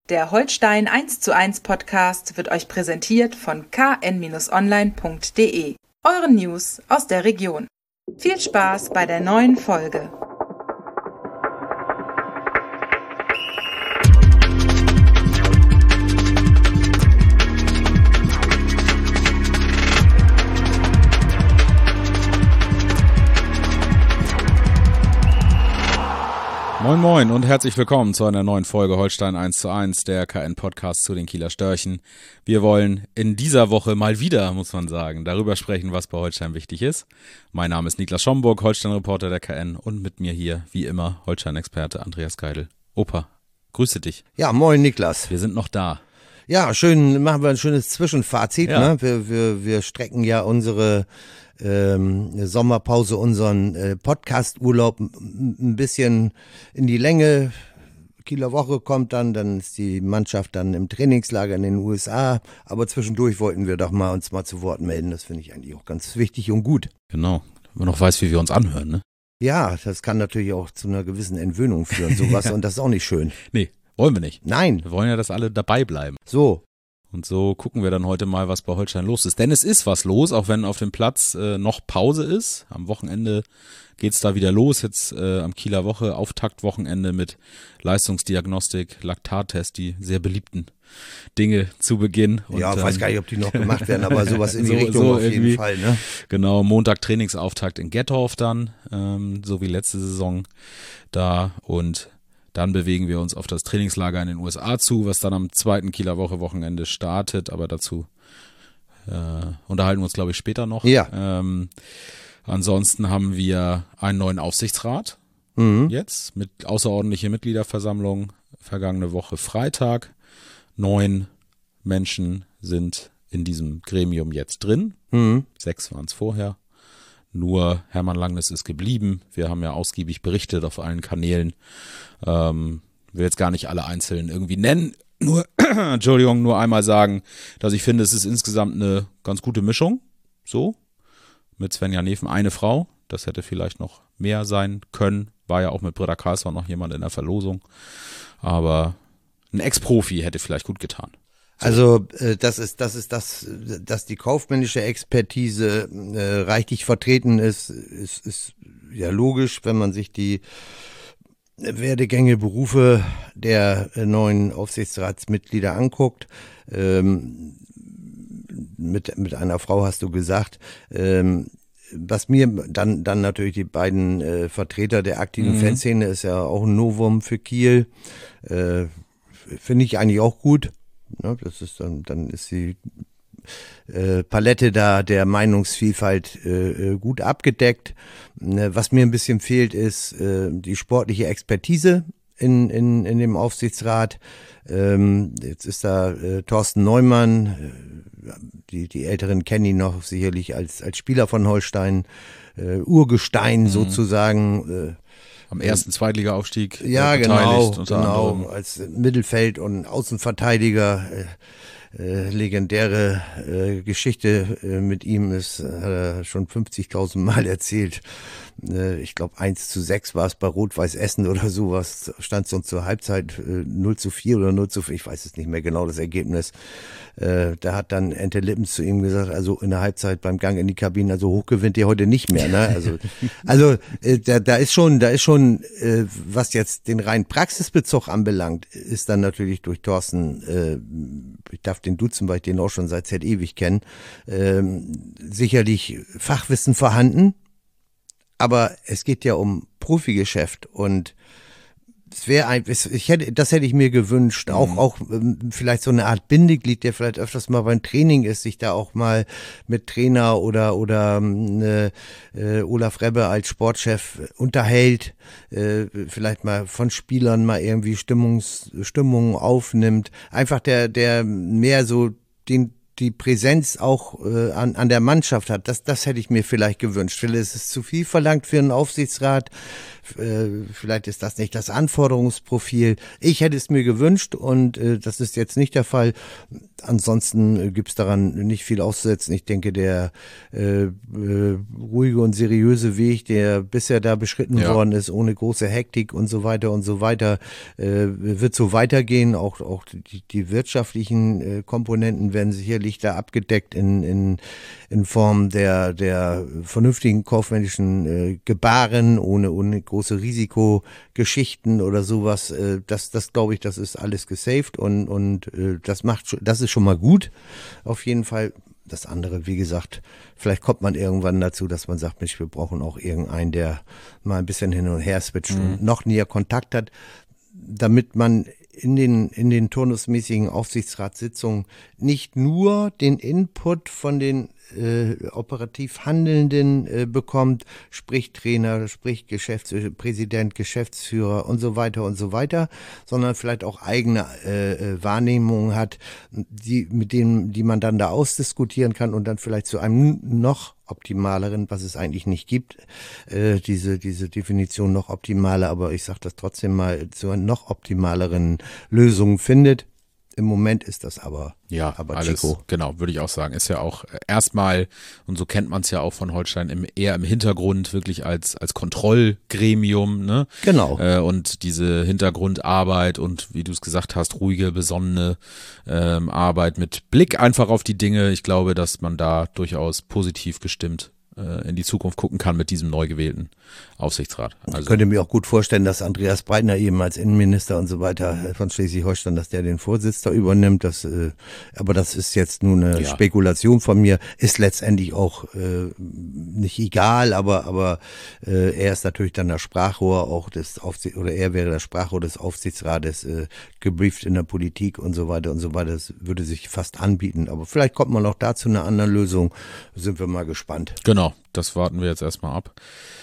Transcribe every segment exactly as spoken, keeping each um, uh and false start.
Der Holstein eins zu eins Podcast wird euch präsentiert von k n online punkt d e, euren News aus der Region. Viel Spaß bei der neuen Folge. Moin Moin und herzlich willkommen zu einer neuen Folge Holstein eins zu eins, der K N-Podcast zu den Kieler Störchen. Wir wollen in dieser Woche mal wieder, muss man sagen, darüber sprechen, was bei Holstein wichtig ist. Mein Name ist Niklas Schomburg, Holstein-Reporter der K N, und mit mir hier, wie immer, Holstein-Experte Andreas Geidel. Opa, grüße dich. Ja, moin Niklas. Wir sind noch da. Ja, schön, machen wir ein schönes Zwischenfazit. Ja. Ne? Wir, wir, wir strecken ja unsere ähm, Sommerpause, unseren äh, Podcast-Urlaub ein, ein bisschen in die Länge. Kieler Woche kommt dann, dann ist die Mannschaft dann im Trainingslager in den U S A. Aber zwischendurch wollten wir doch mal uns mal zu Wort melden. Das finde ich eigentlich auch ganz wichtig und gut. Genau, wenn man noch weiß, wie wir uns anhören, ne? Ja, das kann natürlich auch zu einer gewissen Entwöhnung führen, sowas. Und das ist auch nicht schön. Nee, wollen wir nicht. Nein. Wir wollen ja, dass alle dabei bleiben. So. Und so gucken wir dann heute mal, was bei Holstein los ist. Denn es ist was los, auch wenn auf dem Platz äh, noch Pause ist. Am Wochenende geht's da wieder los. Jetzt äh, am Kieler Woche, Auftaktwochenende mit Leistungsdiagnostik, Laktattest, die sehr beliebten Dinge zu Beginn. Und ja, ich dann, weiß gar nicht, ob die noch gemacht werden, aber sowas in die so, Richtung so auf jeden Fall. Ne? Genau, Montag Trainingsauftakt in Gettorf dann, ähm, so wie letzte Saison da, und dann bewegen wir uns auf das Trainingslager in den U S A zu, was dann am zweiten Kieler Woche Wochenende startet, aber dazu äh, unterhalten wir uns, glaube ich, später noch. Ja. Ähm, ansonsten haben wir einen neuen Aufsichtsrat Mhm. jetzt mit außerordentlicher Mitgliederversammlung vergangene Woche Freitag. Neun Menschen sind in diesem Gremium jetzt drin. Mhm. Sechs waren es vorher. Nur Hermann Langnes ist geblieben. Wir haben ja ausgiebig berichtet auf allen Kanälen. Ähm, will jetzt gar nicht alle einzeln irgendwie nennen. Nur, Entschuldigung, nur einmal sagen, dass ich finde, es ist insgesamt eine ganz gute Mischung. So. Mit Svenja Neven eine Frau. Das hätte vielleicht noch mehr sein können. War ja auch mit Britta Karlsson noch jemand in der Verlosung. Aber ein Ex-Profi hätte vielleicht gut getan. Also äh, das ist das ist das, dass die kaufmännische Expertise äh, reichlich vertreten ist, ist, ist ja logisch, wenn man sich die Werdegänge, Berufe der äh, neuen Aufsichtsratsmitglieder anguckt. Ähm, mit mit einer Frau hast du gesagt. Ähm, Was mir dann dann natürlich die beiden äh, Vertreter der aktiven mhm. Fanszene ist ja auch ein Novum für Kiel. Äh, finde ich eigentlich auch gut. Ne, das ist dann, dann ist die äh, Palette da der Meinungsvielfalt äh, gut abgedeckt. Ne, was mir ein bisschen fehlt, ist äh, die sportliche Expertise in, in, in dem Aufsichtsrat. Ähm, jetzt ist da äh, Thorsten Neumann, äh, die, die Älteren kennen ihn noch sicherlich als, als Spieler von Holstein, äh, Urgestein mhm. sozusagen. Äh, Am ersten Zweitliga-Aufstieg ja, äh, genau, beteiligt. Unter genau, anderem. als Mittelfeld- und Außenverteidiger. Äh, äh, legendäre äh, Geschichte äh, mit ihm ist, hat er schon fünfzigtausend Mal erzählt. Äh, ich glaube eins zu sechs war es bei Rot-Weiß Essen oder sowas, stand es uns zur Halbzeit äh, null zu vier oder null zu vier, ich weiß es nicht mehr genau, das Ergebnis. Äh, da hat dann Ente Lippens zu ihm gesagt, also in der Halbzeit beim Gang in die Kabine, also hoch gewinnt ihr heute nicht mehr. Ne? Also, also äh, da, da ist schon, da ist schon, äh, was jetzt den reinen Praxisbezug anbelangt, ist dann natürlich durch Thorsten, äh, ich darf den duzen, weil ich den auch schon seit Zeit ewig kenne, ähm, sicherlich Fachwissen vorhanden, aber es geht ja um Profigeschäft und es wäre ein, ich hätte, das hätte ich mir gewünscht, auch, mhm. auch vielleicht so eine Art Bindeglied, der vielleicht öfters mal beim Training ist, sich da auch mal mit Trainer oder, oder äh, äh, Olaf Rebbe als Sportchef unterhält, äh, vielleicht mal von Spielern mal irgendwie Stimmungs, Stimmungen aufnimmt, einfach der, der mehr so den die Präsenz auch äh, an, an der Mannschaft hat. Das, das hätte ich mir vielleicht gewünscht. Vielleicht ist es zu viel verlangt für einen Aufsichtsrat. Äh, vielleicht ist das nicht das Anforderungsprofil. Ich hätte es mir gewünscht und äh, das ist jetzt nicht der Fall. Ansonsten äh, gibt es daran nicht viel auszusetzen. Ich denke, der äh, äh, ruhige und seriöse Weg, der bisher da beschritten ja. worden ist, ohne große Hektik und so weiter und so weiter, äh, wird so weitergehen. Auch, auch die, die wirtschaftlichen äh, Komponenten werden sicherlich da abgedeckt in, in, in Form der, der vernünftigen kaufmännischen äh, Gebaren, ohne, ohne große Risikogeschichten oder sowas. Äh, das, das glaube ich, das ist alles gesaved und, und äh, das macht, das ist schon mal gut. Auf jeden Fall. Das andere, wie gesagt, vielleicht kommt man irgendwann dazu, dass man sagt, Mensch, wir brauchen auch irgendeinen, der mal ein bisschen hin und her switcht mhm. und noch näher Kontakt hat, damit man in den, in den turnusmäßigen Aufsichtsratssitzungen nicht nur den Input von den äh, operativ Handelnden äh, bekommt, sprich Trainer, sprich Geschäftspräsident, Geschäftsführer und so weiter und so weiter, sondern vielleicht auch eigene äh, Wahrnehmungen hat, die, mit denen, die man dann da ausdiskutieren kann und dann vielleicht zu einem noch optimaleren, was es eigentlich nicht gibt, äh, diese diese Definition noch optimaler, aber ich sage das trotzdem mal, zu einer noch optimaleren Lösung findet. Im Moment ist das aber ja aber alles Chico. Genau, würde ich auch sagen, ist ja auch erstmal, und so kennt man es ja auch von Holstein, im, eher im Hintergrund wirklich als als Kontrollgremium, ne? Genau. Äh, und diese Hintergrundarbeit und wie du es gesagt hast, ruhige, besonnene ähm, Arbeit mit Blick einfach auf die Dinge. Ich glaube, dass man da durchaus positiv gestimmt in die Zukunft gucken kann mit diesem neu gewählten Aufsichtsrat. Also ich könnte mir auch gut vorstellen, dass Andreas Breitner eben als Innenminister und so weiter von Schleswig-Holstein, dass der den Vorsitz da übernimmt. Das, äh, aber das ist jetzt nur eine ja. Spekulation von mir, ist letztendlich auch äh, nicht egal, aber aber äh, er ist natürlich dann das Sprachrohr auch des Aufsichts oder er wäre das Sprachrohr des Aufsichtsrates, äh, gebrieft in der Politik und so weiter und so weiter. Das würde sich fast anbieten. Aber vielleicht kommt man auch da zu einer anderen Lösung. Sind wir mal gespannt. Genau. Das warten wir jetzt erstmal ab.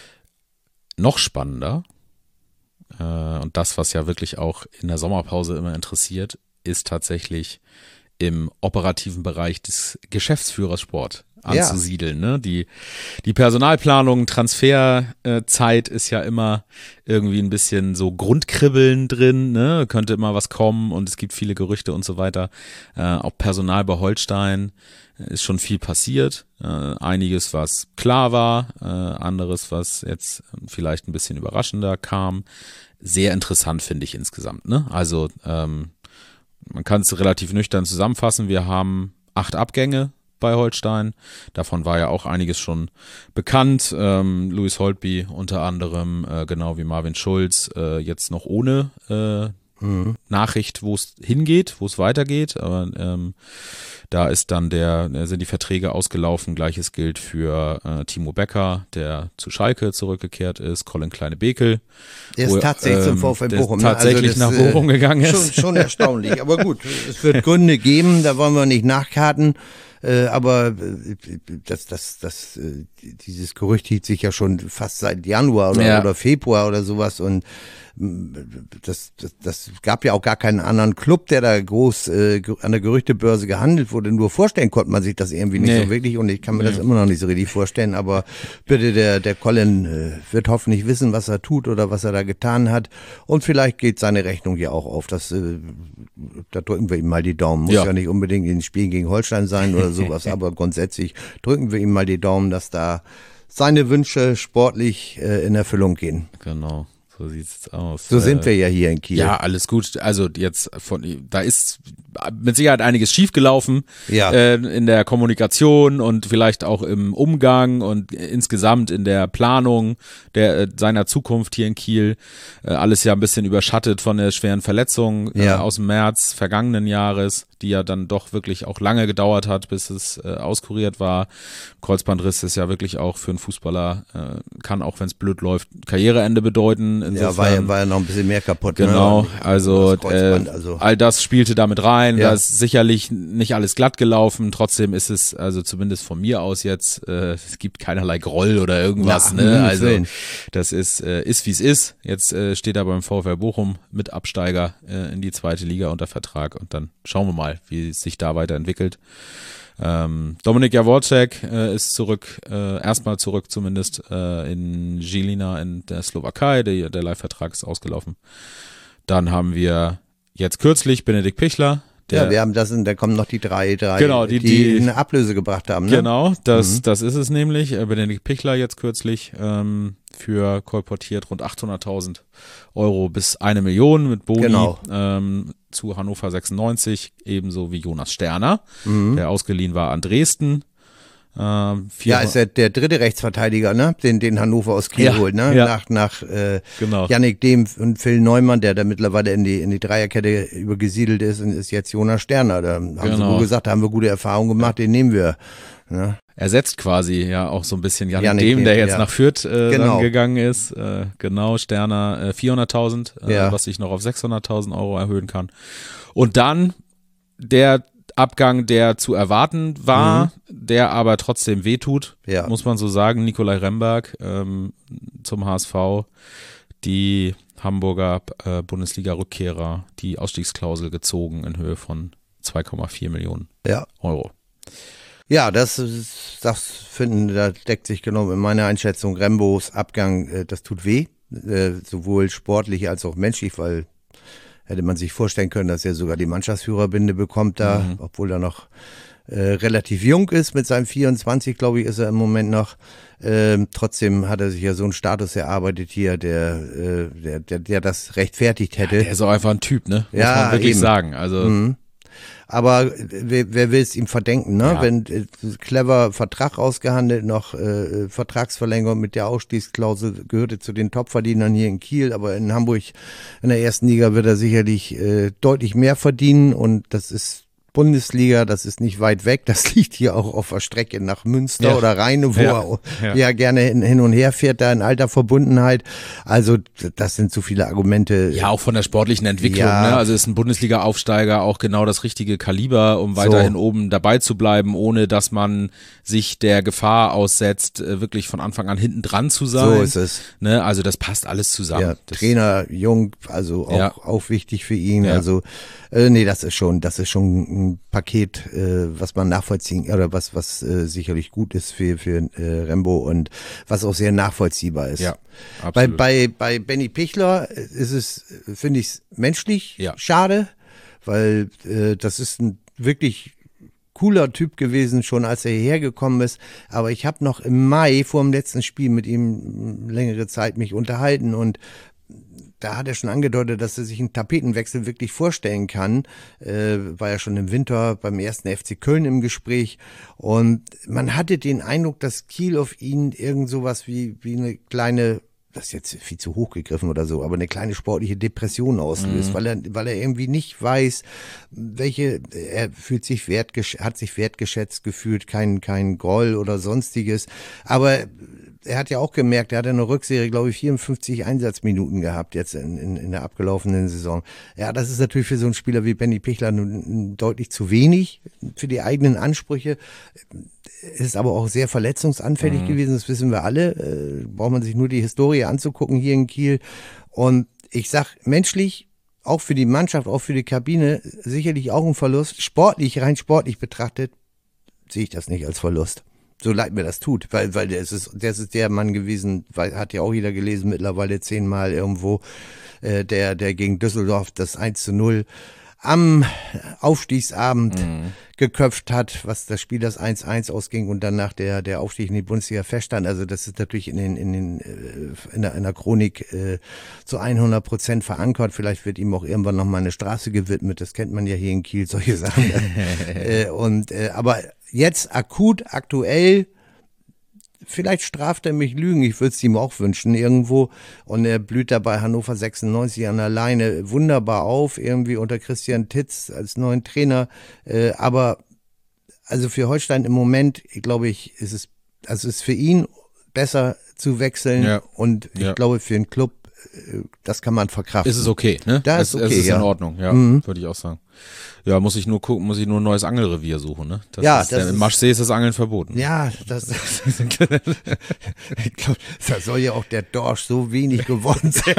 Noch spannender, äh, und das, was ja wirklich auch in der Sommerpause immer interessiert, ist tatsächlich im operativen Bereich des Geschäftsführers Sport anzusiedeln. Ja. Ne? Die, die Personalplanung, Transferzeit ist ja immer irgendwie ein bisschen so Grundkribbeln drin, ne? Könnte immer was kommen und es gibt viele Gerüchte und so weiter. Äh, auch Personal bei Holstein ist schon viel passiert. Äh, einiges, was klar war, äh, anderes, was jetzt vielleicht ein bisschen überraschender kam. Sehr interessant finde ich insgesamt. Ne? Also ähm, man kann es relativ nüchtern zusammenfassen. Wir haben acht Abgänge bei Holstein. Davon war ja auch einiges schon bekannt. Ähm, Louis Holtby unter anderem, äh, genau wie Marvin Schulz, äh, jetzt noch ohne äh, mhm. Nachricht, wo es hingeht, wo es weitergeht. Aber ähm, da ist dann der, sind die Verträge ausgelaufen. Gleiches gilt für äh, Timo Becker, der zu Schalke zurückgekehrt ist, Colin Kleine-Bekel. Der ist wo, tatsächlich ähm, zum VfL Bochum. Tatsächlich also das, nach Bochum äh, gegangen ist. Schon, schon erstaunlich. Aber gut, es wird Gründe geben, da wollen wir nicht nachkarten. Äh, aber das, das, das, dieses Gerücht hielt sich ja schon fast seit Januar oder, ja. oder Februar oder sowas und das, das, das gab ja auch gar keinen anderen Club, der da groß äh, an der Gerüchtebörse gehandelt wurde. Nur vorstellen konnte man sich das irgendwie nicht nee. so wirklich und ich kann mir nee. das immer noch nicht so richtig vorstellen. Aber bitte, der, der Colin äh, wird hoffentlich wissen, was er tut oder was er da getan hat und vielleicht geht seine Rechnung ja auch auf. Das, äh, da drücken wir ihm mal die Daumen. Muss ja, ja nicht unbedingt ein Spiel gegen Holstein sein oder sowas, aber grundsätzlich drücken wir ihm mal die Daumen, dass da seine Wünsche sportlich äh, in Erfüllung gehen. Genau. So sieht's aus. So sind wir ja hier in Kiel. Ja, alles gut. Also jetzt von, da ist mit Sicherheit einiges schiefgelaufen ja. äh, in der Kommunikation und vielleicht auch im Umgang und insgesamt in der Planung der seiner Zukunft hier in Kiel. Äh, alles ja ein bisschen überschattet von der schweren Verletzung äh, ja. aus dem März vergangenen Jahres, die ja dann doch wirklich auch lange gedauert hat, bis es äh, auskuriert war. Kreuzbandriss ist ja wirklich auch für einen Fußballer, äh, kann auch, wenn es blöd läuft, Karriereende bedeuten. Insofern, ja, war ja, war ja noch ein bisschen mehr kaputt. Genau, ne? also, das äh, also all das spielte damit rein. sein, Ja. da ist sicherlich nicht alles glatt gelaufen, trotzdem ist es, also zumindest von mir aus jetzt, äh, es gibt keinerlei Groll oder irgendwas, Ja, ne, um also Willen. das ist, äh, ist wie es ist, jetzt äh, steht er beim VfL Bochum mit Absteiger äh, in die zweite Liga unter Vertrag und dann schauen wir mal, wie es sich da weiterentwickelt. Ähm, Dominik Jaworczyk äh, ist zurück, äh, erstmal zurück zumindest äh, in Žilina in der Slowakei, der, der Leihvertrag ist ausgelaufen. Dann haben wir jetzt kürzlich Benedikt Pichler. Der, Ja, wir haben das, sind, da kommen noch die drei, drei, Genau, die- die, die- eine Ablöse gebracht haben. Ne? Genau, das, Mhm. das ist es nämlich. Äh, Benedikt Pichler jetzt kürzlich ähm, für kolportiert rund achthunderttausend Euro bis eine Million mit Boni Genau. ähm, zu Hannover sechsundneunzig, ebenso wie Jonas Sterner, Mhm. der ausgeliehen war an Dresden. Ähm, vier- Ja, ist der, der dritte Rechtsverteidiger, ne? Den, den Hannover aus Kiel Ja, holt, ne? ja. Nach, nach äh, Genau. Yannick Dehm und Phil Neumann, der da mittlerweile in die, in die Dreierkette übergesiedelt ist, und ist jetzt Jonas Sterner. Da haben sie Genau. wohl gesagt, da haben wir gute Erfahrungen gemacht, den nehmen wir. Ne? Ersetzt quasi ja auch so ein bisschen Yannick, Yannick Dehm, der Dehm, jetzt ja. nach Fürth äh, Genau. dann gegangen ist. Äh, genau, Sterner äh, vierhunderttausend, äh, Ja. was sich noch auf sechshunderttausend Euro erhöhen kann. Und dann der Abgang, der zu erwarten war, der aber trotzdem wehtut, Ja. muss man so sagen. Nikolai Remberg ähm, zum H S V, die Hamburger äh, Bundesliga-Rückkehrer, die Ausstiegsklausel gezogen in Höhe von zwei Komma vier Millionen Ja. Euro. Ja, das, ist- das finden, da deckt sich genau in meiner Einschätzung Rembos Abgang, äh, das tut weh, äh, sowohl sportlich als auch menschlich, weil hätte man sich vorstellen können, dass er sogar die Mannschaftsführerbinde bekommt da, Mhm. obwohl er noch äh, relativ jung ist, mit seinem vierundzwanzig, glaube ich, ist er im Moment noch. Ähm, trotzdem hat er sich ja so einen Status erarbeitet hier, der, äh, der, der, der das rechtfertigt hätte. Der ist auch einfach ein Typ, ne? Muss Ja, man wirklich eben. sagen. Also Mhm. Aber wer, wer will es ihm verdenken, ne? Ja. Wenn äh, clever Vertrag ausgehandelt, noch äh, Vertragsverlängerung mit der Ausstiegsklausel, gehörte zu den Topverdienern hier in Kiel, aber in Hamburg in der ersten Liga wird er sicherlich äh, deutlich mehr verdienen und das ist Bundesliga, das ist nicht weit weg, das liegt hier auch auf der Strecke nach Münster Ja. oder Rheine, wo Ja. er Ja. ja gerne hin, hin und her fährt, da in alter Verbundenheit. Also das sind zu viele Argumente. ja, auch von der sportlichen Entwicklung, Ja. ne? Also ist ein Bundesliga-Aufsteiger auch genau das richtige Kaliber, um weiterhin oben dabei zu bleiben, ohne dass man sich der Gefahr aussetzt, äh, wirklich von Anfang an hinten dran zu sein. So ist es. Ne? Also das passt alles zusammen. Ja, das, Trainer, jung, also auch, Ja. auch wichtig für ihn. Ja. Also äh, nee, das ist schon, das ist schon ein Paket, äh, was man nachvollziehen oder was was äh, sicherlich gut ist für für äh, Rembo und was auch sehr nachvollziehbar ist. Ja, Bei absolut. bei bei Benny Pichler ist es, finde ich es menschlich Ja. schade, weil äh, das ist ein wirklich cooler Typ gewesen, schon als er hierher gekommen ist. Aber ich habe noch im Mai vor dem letzten Spiel mit ihm längere Zeit mich unterhalten und da hat er schon angedeutet, dass er sich einen Tapetenwechsel wirklich vorstellen kann. Äh, war ja schon im Winter beim ersten F C Köln im Gespräch. Und man hatte den Eindruck, dass Kiel auf ihn irgend sowas wie, wie eine kleine, das ist jetzt viel zu hoch gegriffen oder so, aber eine kleine sportliche Depression auslöst, Mhm. weil er, weil er irgendwie nicht weiß, welche, er fühlt sich wertgesch hat sich wertgeschätzt gefühlt, kein, kein Groll oder sonstiges. Aber er hat ja auch gemerkt, er hat in der Rückserie, glaube ich, vierundfünfzig Einsatzminuten gehabt jetzt in, in, in der abgelaufenen Saison. Ja, das ist natürlich für so einen Spieler wie Benny Pichler nun deutlich zu wenig für die eigenen Ansprüche. Ist aber auch sehr verletzungsanfällig Mhm. gewesen, das wissen wir alle. Äh, braucht man sich nur die Historie anzugucken hier in Kiel. Und ich sag, menschlich, auch für die Mannschaft, auch für die Kabine, sicherlich auch ein Verlust. Sportlich, rein sportlich betrachtet, sehe ich das nicht als Verlust. So leid mir das tut, weil, weil der ist, der ist der Mann gewesen, weil, hat ja auch jeder gelesen, mittlerweile zehnmal irgendwo, äh, der, der gegen Düsseldorf das eins zu null am Aufstiegsabend Mhm. geköpft hat, was das Spiel das eins eins ausging und danach der, der Aufstieg in die Bundesliga feststand. Also das ist natürlich in den, in den, äh, in der, in der Chronik äh, zu hundert Prozent verankert. Vielleicht wird ihm auch irgendwann noch mal eine Straße gewidmet. Das kennt man ja hier in Kiel, solche Sachen. äh, und, äh, aber jetzt akut, aktuell, vielleicht straft er mich Lügen, ich würde es ihm auch wünschen irgendwo. Und er blüht da bei Hannover sechsundneunzig an der Leine wunderbar auf, irgendwie unter Christian Titz als neuen Trainer. Äh, aber also für Holstein im Moment, glaube ich, ist es, also ist für ihn besser zu wechseln. Ja. Und ich Ja. glaube für den Club das kann man verkraften. Ist es okay, ne? Da es, ist okay, es ist ja. in Ordnung, ja, Mhm. würde ich auch sagen. Ja, muss ich nur gucken, muss ich nur ein neues Angelrevier suchen, ne? Das Ja, ist, das der, ist- Im Maschsee ist das Angeln verboten. Ja, das, ich glaube, da soll ja auch der Dorsch so wenig geworden sein.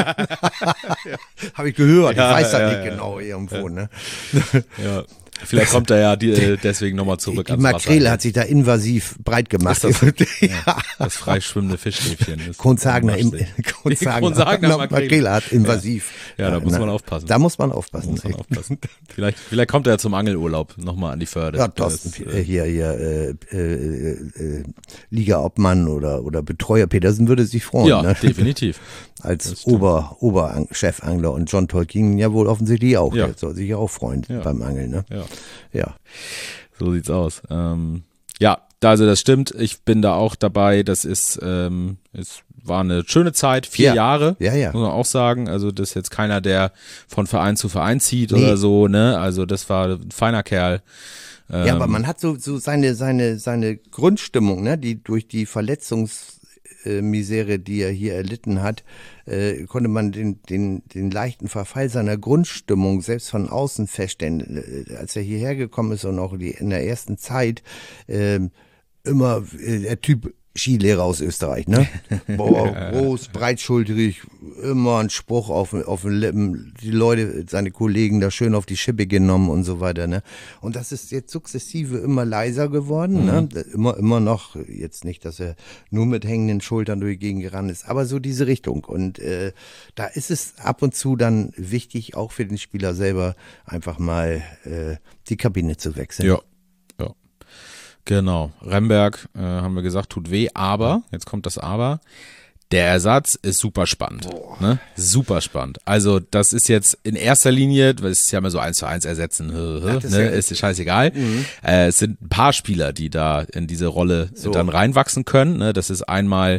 Habe ich gehört, Ja, ich weiß das ja, nicht ja. genau irgendwo. Ne? Ja. Vielleicht kommt er ja die, äh, deswegen nochmal zurück Die ans Makrele Wasser. hat sich da invasiv breit gemacht. Ist das so? ja. Das freischwimmende Fischstäbchen. ist Kronzagner, im im, Maschsee. Kronzagner, Kronzagner Makrele. Makrele hat invasiv. Ja, da muss na, man aufpassen. Da muss man aufpassen. Muss man echt. aufpassen. Vielleicht, vielleicht kommt er zum Angelurlaub nochmal an die Förde. Ja, Thorsten, Das, äh, hier, hier, äh, äh, äh, Liga-Obmann oder, oder Betreuer Petersen würde sich freuen, ja, ne? definitiv. Als Ober, Oberchefangler und John Tolkien ja wohl offensichtlich auch. Ja. Der soll sich ja auch freuen Ja. beim Angeln, ne? Ja. Ja. So sieht's aus. Ähm, ja, also das stimmt. Ich bin da auch dabei. Das ist, ähm, es war eine schöne Zeit, vier Ja. Jahre, Ja, ja. muss man auch sagen. Also das ist jetzt keiner, der von Verein zu Verein zieht Nee. oder so, ne? Also das war ein feiner Kerl. Ähm, Ja, aber man hat so, so seine, seine, seine Grundstimmung, ne, die durch die Verletzungsmisere, die er hier erlitten hat, äh, konnte man den, den, den leichten Verfall seiner Grundstimmung selbst von außen feststellen. Äh, Als er hierher gekommen ist und auch die, in der ersten Zeit, äh, immer äh, der Typ Skilehrer aus Österreich, ne? Boah, groß, breitschultrig, immer ein Spruch auf, auf den Lippen, die Leute, seine Kollegen da schön auf die Schippe genommen und so weiter, ne? Und das ist jetzt sukzessive immer leiser geworden, ne? Immer, immer noch, jetzt nicht, dass er nur mit hängenden Schultern durch die Gegend gerannt ist, aber so diese Richtung. Und äh, da ist es ab und zu dann wichtig, auch für den Spieler selber, einfach mal äh, die Kabine zu wechseln. Ja, ja. Genau. Remberg, äh, haben wir gesagt, tut weh, aber, jetzt kommt das Aber, der Ersatz ist super spannend. Ne? Super spannend. Also das ist jetzt in erster Linie, weil es ist ja immer so eins zu eins ersetzen, hö, hö, das ist ne? ja- ist scheißegal. Mhm. Äh, es sind ein paar Spieler, die da in diese Rolle So. dann reinwachsen können. Ne? Das ist einmal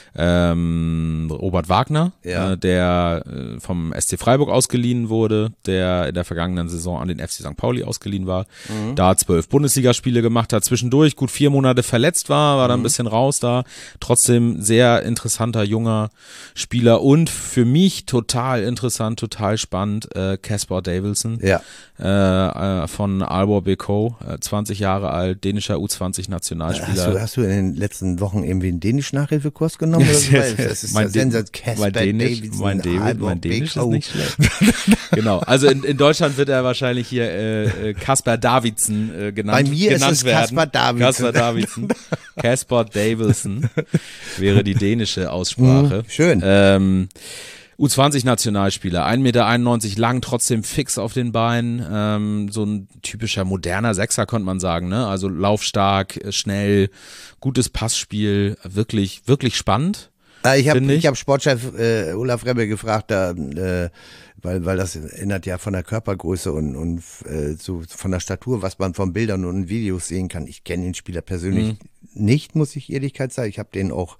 ähm, Robert Wagner, Ja. äh, der äh, vom S C Freiburg ausgeliehen wurde, der in der vergangenen Saison an den F C Sankt Pauli ausgeliehen war, Mhm. da zwölf Bundesligaspiele gemacht hat, zwischendurch gut vier Monate verletzt war, war dann Mhm. ein bisschen raus da, trotzdem sehr interessanter junger Spieler und für mich total interessant, total spannend, äh, Caspar Davidson, Ja. äh, äh, von Aalborg Beko, äh, zwanzig Jahre alt, dänischer U zwanzig Hast du, Nationalspieler. hast du in den letzten Wochen irgendwie einen dänischen Nachhilfekurs genommen? Oder so? Weil das ist mein, ja Dä- Sensat Casper mein Dänisch, Davidson, mein, David, Aalborg mein Dänisch ist Beko. nicht schlecht. Genau, also in, in Deutschland wird er wahrscheinlich hier äh, äh, Kasper Davidson äh, genannt, Bei mir ist genannt es werden. Kaspar Davidson. Kaspar Davidson. Caspar Davidson wäre die dänische Aussprache. Mhm, schön. Ähm, U zwanzig Nationalspieler, ein Meter einundneunzig lang, trotzdem fix auf den Beinen, ähm, so ein typischer moderner Sechser, könnte man sagen, ne? Also laufstark, äh, schnell, gutes Passspiel, wirklich, wirklich spannend. Äh, Ich habe Finde ich. ich hab Sportchef äh, Olaf Rebbe gefragt, da, äh, weil, weil das erinnert ja von der Körpergröße und, und äh, so von der Statur, was man von Bildern und Videos sehen kann. Ich kenne den Spieler persönlich nicht, muss ich Ehrlichkeit sagen. Ich habe den auch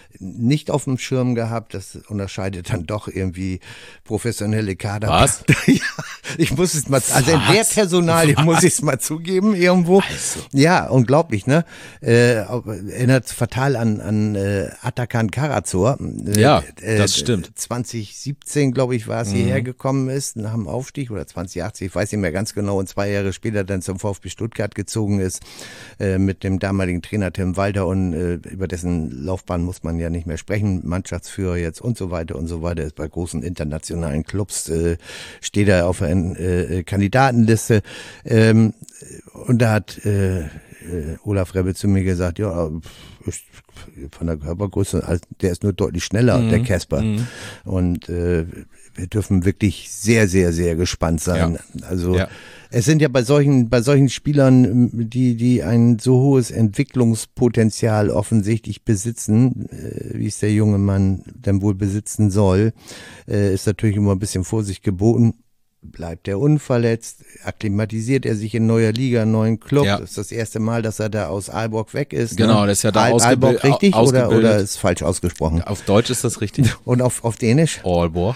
nicht auf dem Schirm gehabt. Das unterscheidet dann doch irgendwie professionelle Kader. Was? Ja, ich muss es mal, also in der Was? Personalie muss ich es mal zugeben irgendwo. Also. Ja, unglaublich, ne? Äh, auch- erinnert fatal an, an äh, Atakan Karazor. Äh, Ja, äh, das stimmt. zwanzig siebzehn, glaube ich, war es, hierher gekommen ist, nach dem Aufstieg, oder zwanzig achtzehn, ich weiß nicht mehr ganz genau, und zwei Jahre später dann zum VfB Stuttgart gezogen ist, äh, mit dem damaligen Trainer Tim Walter, und äh, über dessen Laufbahn muss man ja nicht mehr sprechen, Mannschaftsführer jetzt und so weiter und so weiter, ist bei großen internationalen Clubs, äh, steht er auf einer äh, Kandidatenliste, ähm, und da hat äh, äh, Olaf Rebbe zu mir gesagt, ja, ist von der Körpergröße, also der ist nur deutlich schneller, der Casper. Und äh, wir dürfen wirklich sehr, sehr, sehr gespannt sein. Also Ja. es sind ja bei solchen, bei solchen Spielern, die, die ein so hohes Entwicklungspotenzial offensichtlich besitzen, äh, wie es der junge Mann dann wohl besitzen soll, äh, ist natürlich immer ein bisschen Vorsicht geboten. bleibt er unverletzt, akklimatisiert er sich in neuer Liga, neuen Club. Ja. Das ist das erste Mal, dass er da aus Aalborg weg ist. Genau, ne? das ist ja da Aal- ausgebil- Aalborg richtig oder, ausgebildet. oder ist falsch ausgesprochen? Auf Deutsch ist das richtig. Und auf, auf Dänisch? Aalborg.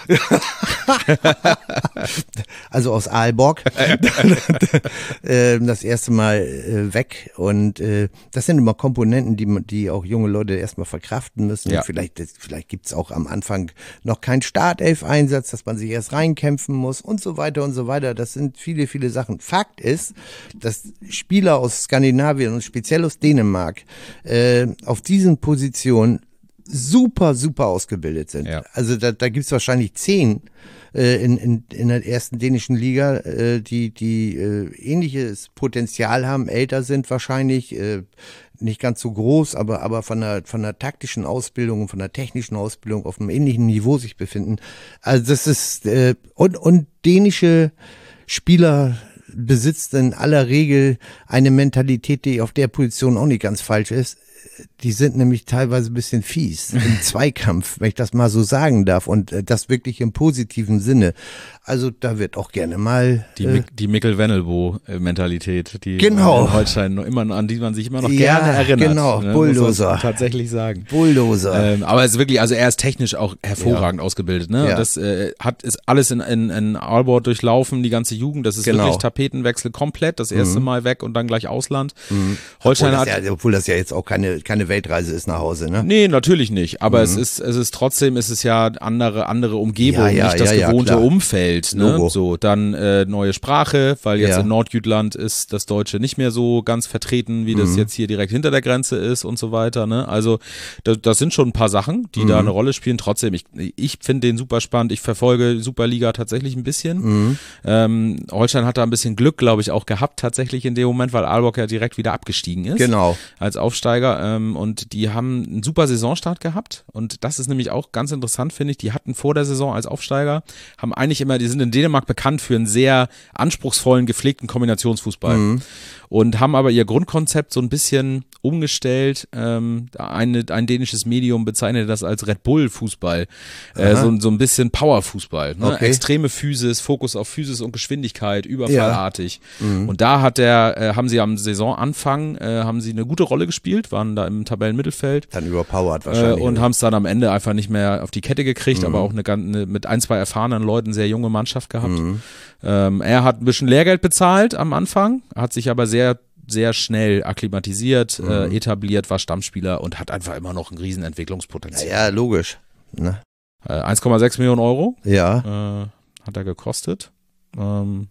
Also aus Aalborg. Äh, das erste Mal äh, weg. Und äh, das sind immer Komponenten, die, man- die auch junge Leute erstmal verkraften müssen. Ja. Vielleicht, vielleicht gibt es auch am Anfang noch keinen Startelf-Einsatz, dass man sich erst reinkämpfen muss und so weiter und so weiter. Das sind viele, viele Sachen. Fakt ist, dass Spieler aus Skandinavien und speziell aus Dänemark äh, auf diesen Positionen super, super ausgebildet sind. Ja. Also da, da gibt es wahrscheinlich zehn äh, in, in, in der ersten dänischen Liga, äh, die, die äh, ähnliches Potenzial haben, älter sind wahrscheinlich, äh, nicht ganz so groß, aber, aber von der, von der taktischen Ausbildung und von der technischen Ausbildung auf einem ähnlichen Niveau sich befinden. Also das ist, äh, und, und dänische Spieler besitzt in aller Regel eine Mentalität, die auf der Position auch nicht ganz falsch ist. Die sind nämlich teilweise ein bisschen fies im Zweikampf, wenn ich das mal so sagen darf. Und äh, das wirklich im positiven Sinne. Also da wird auch gerne mal... Die, äh, Mik- die Mikkel-Venelbo-Mentalität, die Genau. in Holstein noch immer, an die man sich immer noch Ja, gerne erinnert. genau, ne, Bulldozer. muss man tatsächlich sagen. Bulldozer. Ähm, aber es ist wirklich, also er ist technisch auch hervorragend ausgebildet. Ne? Ja. Das äh, hat ist alles in, in, in Aalborg durchlaufen, die ganze Jugend. Das ist Genau. wirklich Tapetenwechsel komplett. Das erste Mhm. Mal weg und dann gleich Ausland. Mhm. Holstein obwohl, hat das ja, obwohl das ja jetzt auch keine, keine Weltreise ist nach Hause, ne? Nee, natürlich nicht. Aber Mhm. es ist, es ist trotzdem, es ist ja andere, andere Umgebung, Ja, ja, nicht das ja, ja, gewohnte klar. Umfeld. Ne? Logo. So, dann äh, neue Sprache, weil jetzt Ja. in Nordjütland ist das Deutsche nicht mehr so ganz vertreten, wie das Mhm. jetzt hier direkt hinter der Grenze ist und so weiter. Ne? Also das, das sind schon ein paar Sachen, die Mhm. da eine Rolle spielen. Trotzdem, ich, ich finde den super spannend. Ich verfolge Superliga tatsächlich ein bisschen. Mhm. Ähm, Holstein hat da ein bisschen Glück, glaube ich, auch gehabt tatsächlich in dem Moment, weil Aalborg ja direkt wieder abgestiegen ist. Genau. Als Aufsteiger ähm, und die haben einen super Saisonstart gehabt und das ist nämlich auch ganz interessant, finde ich, die hatten vor der Saison als Aufsteiger, haben eigentlich immer, die sind in Dänemark bekannt für einen sehr anspruchsvollen, gepflegten Kombinationsfußball Mhm. und haben aber ihr Grundkonzept so ein bisschen umgestellt. Ähm, eine, ein dänisches Medium bezeichnet das als Red Bull Fußball, äh, so, so ein bisschen Powerfußball, ne? Okay. Extreme Physis, Fokus auf Physis und Geschwindigkeit, überfallartig. Mhm. Und da hat der, äh, haben sie am Saisonanfang, äh, haben sie eine gute Rolle gespielt, waren da im Tabellenmittelfeld. Dann überpowered Äh, wahrscheinlich. und oder? haben es dann am Ende einfach nicht mehr auf die Kette gekriegt, Mhm. aber auch eine, gan- eine mit ein, zwei erfahrenen Leuten sehr junge Mannschaft gehabt. Mhm. Ähm, er hat ein bisschen Lehrgeld bezahlt am Anfang, hat sich aber sehr, sehr schnell akklimatisiert, Mhm. äh, etabliert, war Stammspieler und hat einfach immer noch ein riesen Entwicklungspotenzial. Ja, logisch. Ne? Äh, eins Komma sechs Millionen Euro Ja, äh, hat er gekostet. Ähm,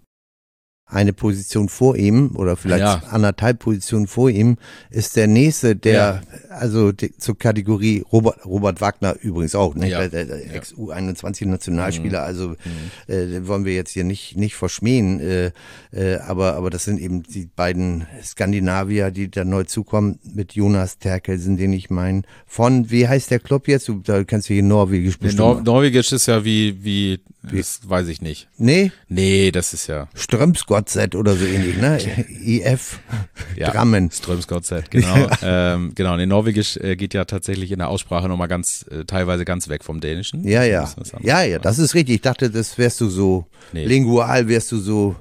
eine Position vor ihm oder vielleicht Ja. anderthalb Positionen vor ihm ist der nächste, der also die, zur Kategorie Robert, Robert Wagner übrigens auch, ne? Ja. der, der, der Ex-U einundzwanzig Nationalspieler, Mhm. also Mhm. äh, den wollen wir jetzt hier nicht nicht verschmähen, äh, äh, aber aber das sind eben die beiden Skandinavier, die da neu zukommen mit Jonas Terkelsen, den ich meine. Von wie heißt der Club jetzt? Du, da kannst du hier Norwegisch nee, bestimmt. Nor Norwegisch ist ja wie, wie, das weiß ich nicht. Nee, Nee, das ist ja. Strömsgodset oder so ähnlich, ne? I F Ja, Drammen. Strömsgodset, genau. ähm, genau, nee, Norwegisch äh, geht ja tatsächlich in der Aussprache nochmal ganz, äh, teilweise ganz weg vom Dänischen. Ja, ja. Das ist was anderes. Ja, ja, das ist richtig. Ich dachte, das wärst du so Nee. lingual, wärst du so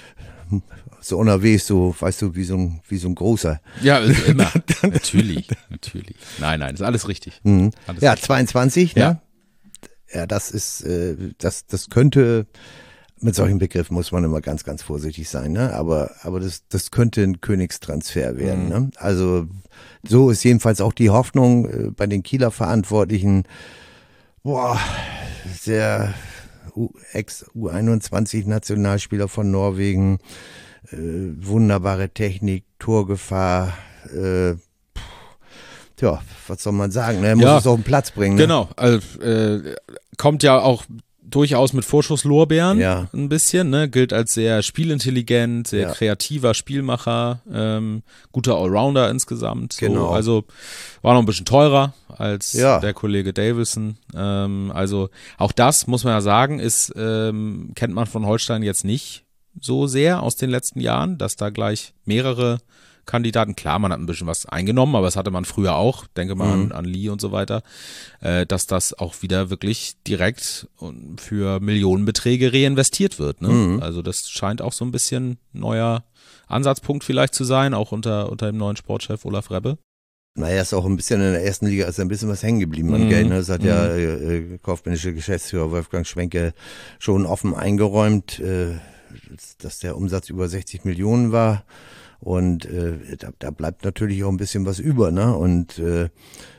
so unterwegs, so, weißt du, wie so ein, wie so ein großer. Ja, äh, immer. natürlich, natürlich. Nein, nein, ist alles richtig. Mhm. Alles Ja, richtig. zweiundzwanzig, ne? Ja. Ja, das ist, äh, das, das könnte, mit solchen Begriffen muss man immer ganz, ganz vorsichtig sein, ne? Aber, aber das, das könnte ein Königstransfer werden, Mhm. ne? Also, so ist jedenfalls auch die Hoffnung äh, bei den Kieler Verantwortlichen. Boah, der U- Ex-U einundzwanzig Nationalspieler von Norwegen, äh, wunderbare Technik, Torgefahr, äh, pff, tja, was soll man sagen, ne? Er muss Ja. es auf den Platz bringen, ne? Genau, also, äh, kommt ja auch durchaus mit Vorschusslorbeeren Ja. ein bisschen, ne? Gilt als sehr spielintelligent, sehr Ja. kreativer Spielmacher, ähm, guter Allrounder insgesamt. So. Genau. Also war noch ein bisschen teurer als Ja. der Kollege Davison. Ähm, also auch das, muss man ja sagen, ist, ähm, kennt man von Holstein jetzt nicht so sehr aus den letzten Jahren, dass da gleich mehrere Kandidaten, klar, man hat ein bisschen was eingenommen, aber das hatte man früher auch, denke mal Mhm. an, an Lee und so weiter, äh, dass das auch wieder wirklich direkt für Millionenbeträge reinvestiert wird. Ne? Mhm. Also das scheint auch so ein bisschen neuer Ansatzpunkt vielleicht zu sein, auch unter, unter dem neuen Sportchef Olaf Rebbe. Naja, ist auch ein bisschen in der ersten Liga ist ein bisschen was hängen geblieben an Mhm. Geld. Ne? Das hat ja Mhm. äh, kaufmännische Geschäftsführer Wolfgang Schwenke schon offen eingeräumt, äh, dass der Umsatz über sechzig Millionen war. Und äh, da, da bleibt natürlich auch ein bisschen was über, ne? Und äh,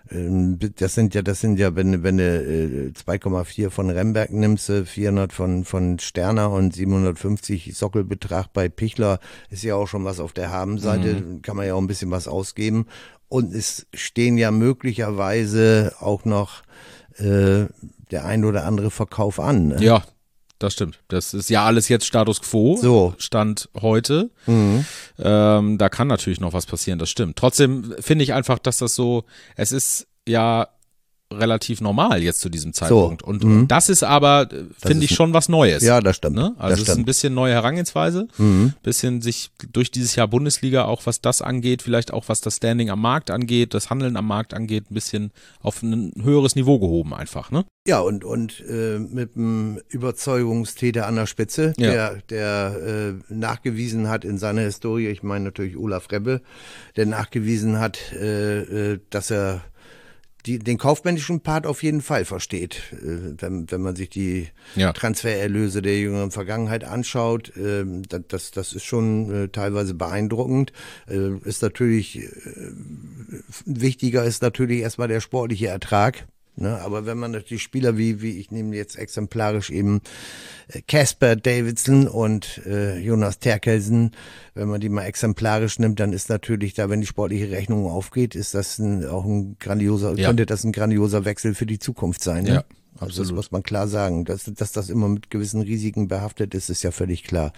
das sind ja, das sind ja, wenn, wenn du äh, zwei Komma vier von Remberg nimmst, vierhundert von von Sterner und siebenhundertfünfzig Sockelbetrag bei Pichler, ist ja auch schon was auf der Habenseite. Mhm. Kann man ja auch ein bisschen was ausgeben. Und es stehen ja möglicherweise auch noch äh, der ein oder andere Verkauf an. Ne? Ja. Das stimmt. Das ist ja alles jetzt Status Quo, so. Stand heute. Mhm. Ähm, da kann natürlich noch was passieren, das stimmt. Trotzdem finde ich einfach, dass das so, es ist ja relativ normal jetzt zu diesem Zeitpunkt. So. Und, Mhm. und das ist aber, finde ich, schon was Neues. Ja, das stimmt. Ne? Also das es stimmt. ist ein bisschen neue Herangehensweise, Mhm. bisschen sich durch dieses Jahr Bundesliga, auch was das angeht, vielleicht auch was das Standing am Markt angeht, das Handeln am Markt angeht, ein bisschen auf ein höheres Niveau gehoben einfach, ne? Ja, und, und äh, mit einem Überzeugungstäter an der Spitze, Ja. der, der äh, nachgewiesen hat in seiner Historie, ich meine natürlich Olaf Rebbe, der nachgewiesen hat, äh, äh, dass er die, den kaufmännischen Part auf jeden Fall versteht. Äh, wenn, wenn man sich die Ja. Transfererlöse der jüngeren Vergangenheit anschaut, äh, das, das, das ist schon äh, teilweise beeindruckend. Äh, ist natürlich, äh, wichtiger ist natürlich erstmal der sportliche Ertrag. Ne, aber wenn man natürlich Spieler wie, wie ich nehme jetzt exemplarisch eben Casper Davidson und äh, Jonas Terkelsen, wenn man die mal exemplarisch nimmt, dann ist natürlich da, wenn die sportliche Rechnung aufgeht, ist das ein, auch ein grandioser, Ja. könnte das ein grandioser Wechsel für die Zukunft sein. Ne? Ja, Also absolut. das muss man klar sagen. Dass, dass das immer mit gewissen Risiken behaftet ist, ist ja völlig klar.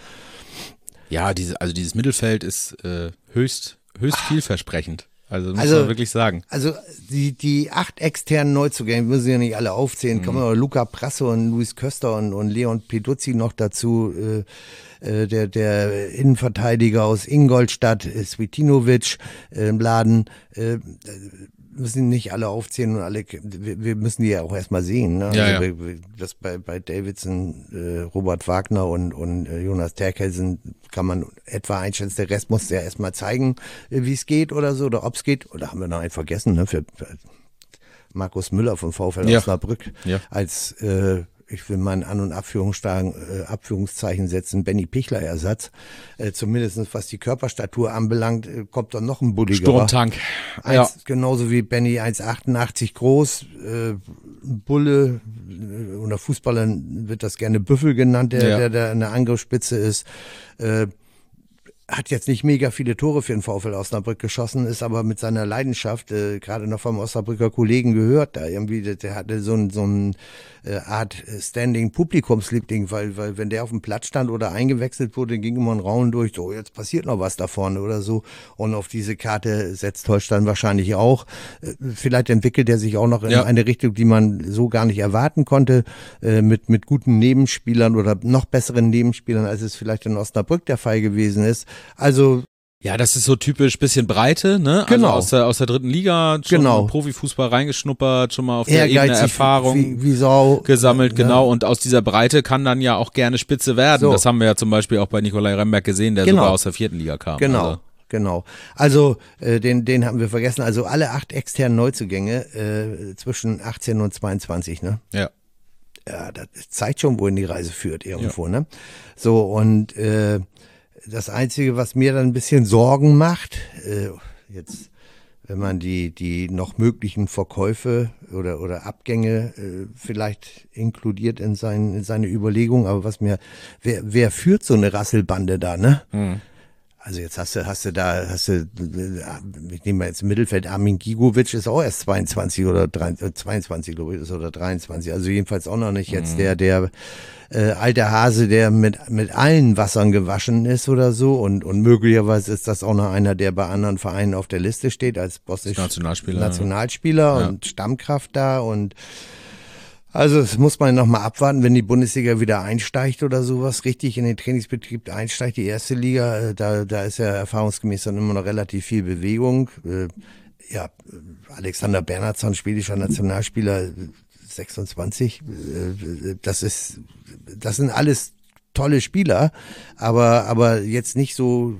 Ja, diese, also dieses Mittelfeld ist äh, höchst, höchst vielversprechend. Also muss Also- man wirklich sagen. Also die, die acht externen Neuzugänge, müssen ja nicht alle aufzählen, Mhm. kommen aber Luca Prasse und Luis Köster und, und Leon Peduzzi noch dazu, äh, äh, der, der Innenverteidiger aus Ingolstadt, äh, Svitinovic äh, im Laden, äh, müssen nicht alle aufzählen und alle, wir, wir müssen die ja auch erstmal sehen. Ne? Ja, also ja. wir- das bei, bei Davidson, äh, Robert Wagner und, und äh, Jonas Terkelsen kann man etwa einschätzen. Der Rest muss ja erstmal zeigen, äh, wie es geht oder so, oder ob es geht. Oder haben wir noch einen vergessen, ne? Für, für Markus Müller von VfL Ja. Osnabrück Ja. als, äh, ich will mal in An- und Abführungszeichen, äh, Abführungszeichen setzen, Benny Pichler-Ersatz. Äh, zumindest was die Körperstatur anbelangt, äh, kommt dann noch ein bulligerer. Sturmtank. Ja. Eins, genauso wie Benny eins Komma achtundachtzig groß, äh, Bulle, äh, unter Fußballern wird das gerne Büffel genannt, der, Ja. der, der an der Angriffsspitze ist. Äh, hat jetzt nicht mega viele Tore für den VfL Osnabrück geschossen, ist aber mit seiner Leidenschaft, äh, gerade noch vom Osnabrücker Kollegen gehört, da irgendwie, der, der hatte so ein, so ein äh, Art Standing Publikumsliebling, weil, weil wenn der auf dem Platz stand oder eingewechselt wurde, ging immer ein Raunen durch, so jetzt passiert noch was da vorne oder so, und auf diese Karte setzt Holstein wahrscheinlich auch. Äh, vielleicht entwickelt er sich auch noch in Ja. eine Richtung, die man so gar nicht erwarten konnte, äh, mit, mit guten Nebenspielern oder noch besseren Nebenspielern, als es vielleicht in Osnabrück der Fall gewesen ist. Also Ja, das ist so typisch bisschen Breite, ne? Genau. Also aus der, aus der dritten Liga, schon Genau. im Profifußball reingeschnuppert, schon mal auf der Ebene ehrgeizig Erfahrung wie, wie Sau gesammelt, ne? genau. Und aus dieser Breite kann dann ja auch gerne Spitze werden. So. Das haben wir ja zum Beispiel auch bei Nikolai Remberg gesehen, der Genau. sogar aus der vierten Liga kam. Genau. Also, Genau. Also äh, den den haben wir vergessen. Also alle acht externen Neuzugänge äh, zwischen achtzehn und zweiundzwanzig, ne? ja. Ja, das zeigt schon, wohin die Reise führt irgendwo, ne? So, und äh, das Einzige, was mir dann ein bisschen Sorgen macht, äh, jetzt, wenn man die, die noch möglichen Verkäufe oder, oder Abgänge äh, vielleicht inkludiert in, sein, in seine Überlegung, aber was mir, wer, wer führt so eine Rasselbande da, ne? Mhm. Also jetzt hast du, hast du da, hast du, ich nehme mal jetzt im Mittelfeld, Armin Gigovic ist auch erst zweiundzwanzig oder dreiundzwanzig, zweiundzwanzig, glaube ich, ist oder dreiundzwanzig, also jedenfalls auch noch nicht jetzt der, der äh, alte Hase, der mit mit allen Wassern gewaschen ist oder so, und und möglicherweise ist das auch noch einer, der bei anderen Vereinen auf der Liste steht als bosnisch Nationalspieler. Nationalspieler Ja. und Stammkraft da und Also das muss man nochmal abwarten, wenn die Bundesliga wieder einsteigt oder sowas, richtig in den Trainingsbetrieb einsteigt, die erste Liga, da, da ist ja erfahrungsgemäß dann immer noch relativ viel Bewegung. Äh, ja, Alexander Bernhardsson, schwedischer Nationalspieler, sechsundzwanzig, äh, das ist, das sind alles tolle Spieler, aber, aber jetzt nicht so,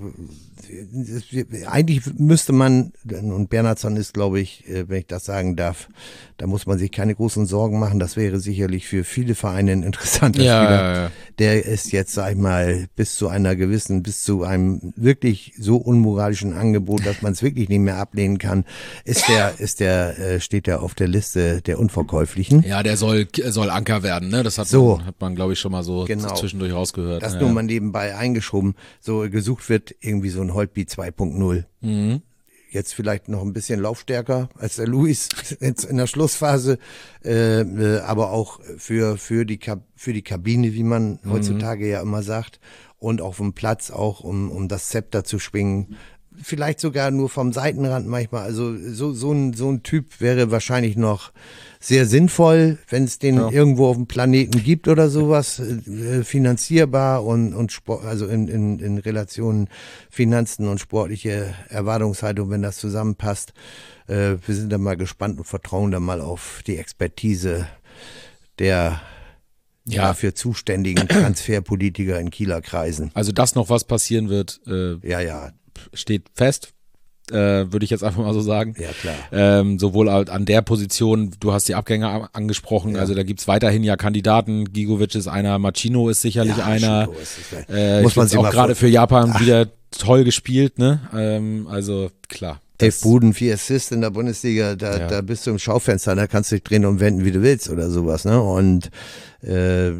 eigentlich müsste man, und Bernhardsson ist, glaube ich, wenn ich das sagen darf, da muss man sich keine großen Sorgen machen. Das wäre sicherlich für viele Vereine ein interessanter ja, Spieler. Ja, ja. Der ist jetzt, sag ich mal, bis zu einer gewissen, bis zu einem wirklich so unmoralischen Angebot, dass man es wirklich nicht mehr ablehnen kann, ist der, ist der, steht der auf der Liste der Unverkäuflichen. Ja, der soll, soll Anker werden, ne? Das hat so, man, hat man, glaube ich, schon mal so genau. zwischendurch rausgehört. Das ja. nur mal nebenbei eingeschoben. So gesucht wird irgendwie so ein Holtby zwei Punkt null. Mhm. Jetzt vielleicht noch ein bisschen laufstärker als der Luis jetzt in der Schlussphase, äh, äh, aber auch für für die Kab- für die Kabine, wie man mhm. heutzutage ja immer sagt, und auf dem Platz auch, um um das Zepter zu schwingen. Vielleicht sogar nur vom Seitenrand manchmal. Also so so ein so ein Typ wäre wahrscheinlich noch sehr sinnvoll, wenn es den ja. irgendwo auf dem Planeten gibt oder sowas, äh, finanzierbar und und Sport, also in in in Relation Finanzen und sportliche Erwartungshaltung, wenn das zusammenpasst. Äh, wir sind da mal gespannt und vertrauen da mal auf die Expertise der ja. dafür zuständigen Transferpolitiker in Kieler Kreisen. Also dass noch was passieren wird, äh, ja ja. steht fest. Äh, würde ich jetzt einfach mal so sagen. Ja, klar. Ähm, sowohl an der Position, du hast die Abgänge angesprochen, ja. also da gibt's weiterhin ja Kandidaten. Gigovic ist einer, Machino ist sicherlich ja, einer. Ist äh, Muss man auch gerade für Japan Ach. wieder toll gespielt, ne? Ähm, also klar. Elf Buden, vier Assists in der Bundesliga, da, ja. da bist du im Schaufenster, da kannst du dich drehen und wenden, wie du willst oder sowas, ne? Und äh,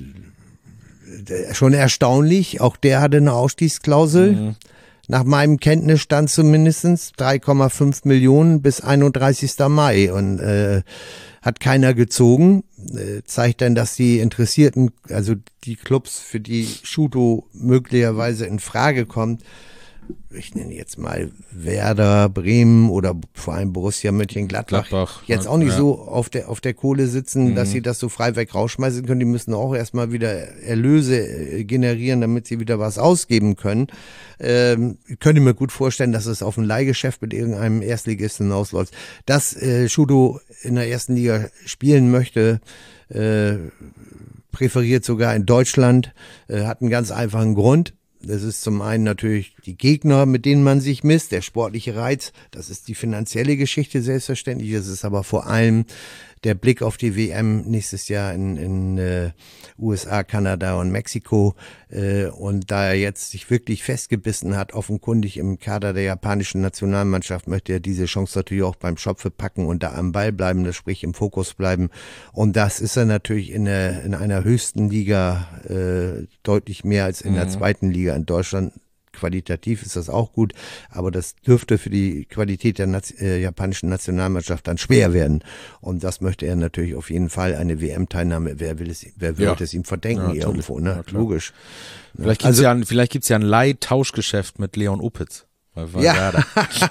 schon erstaunlich, auch der hatte eine Ausstiegsklausel. Mhm. Nach meinem Kenntnisstand zumindest drei Komma fünf Millionen bis einunddreißigsten Mai und äh, hat keiner gezogen. Äh, zeigt dann, dass die Interessierten, also die Clubs, für die Schuto möglicherweise in Frage kommt, ich nenne jetzt mal Werder, Bremen oder vor allem Borussia Mönchengladbach, Gladbach, jetzt auch nicht ja. so auf der auf der Kohle sitzen, mhm. dass sie das so frei weg rausschmeißen können. Die müssen auch erstmal wieder Erlöse generieren, damit sie wieder was ausgeben können. Ähm, ich könnte mir gut vorstellen, dass es auf ein Leihgeschäft mit irgendeinem Erstligisten hinausläuft. Dass äh, Schuto in der ersten Liga spielen möchte, äh, präferiert sogar in Deutschland, äh, hat einen ganz einfachen Grund. Das ist zum einen natürlich die Gegner, mit denen man sich misst, der sportliche Reiz. Das ist die finanzielle Geschichte selbstverständlich. Das ist aber vor allem der Blick auf die W M nächstes Jahr in, in äh, U S A, Kanada und Mexiko. Äh, und da er jetzt sich wirklich festgebissen hat, offenkundig im Kader der japanischen Nationalmannschaft, möchte er diese Chance natürlich auch beim Schopfe packen und da am Ball bleiben, das sprich im Fokus bleiben. Und das ist er natürlich in, der, in einer höchsten Liga äh, deutlich mehr als in mhm. der zweiten Liga in Deutschland. Qualitativ ist das auch gut, aber das dürfte für die Qualität der Naz- äh, japanischen Nationalmannschaft dann schwer werden. Und das möchte er natürlich auf jeden Fall, eine W M-Teilnahme, wer will es, wer wird ja. es ihm verdenken ja, irgendwo, ne? Ja, logisch. Vielleicht gibt's also, ja, vielleicht gibt's ja ein Leihtauschgeschäft mit Leon Opitz. Ja, das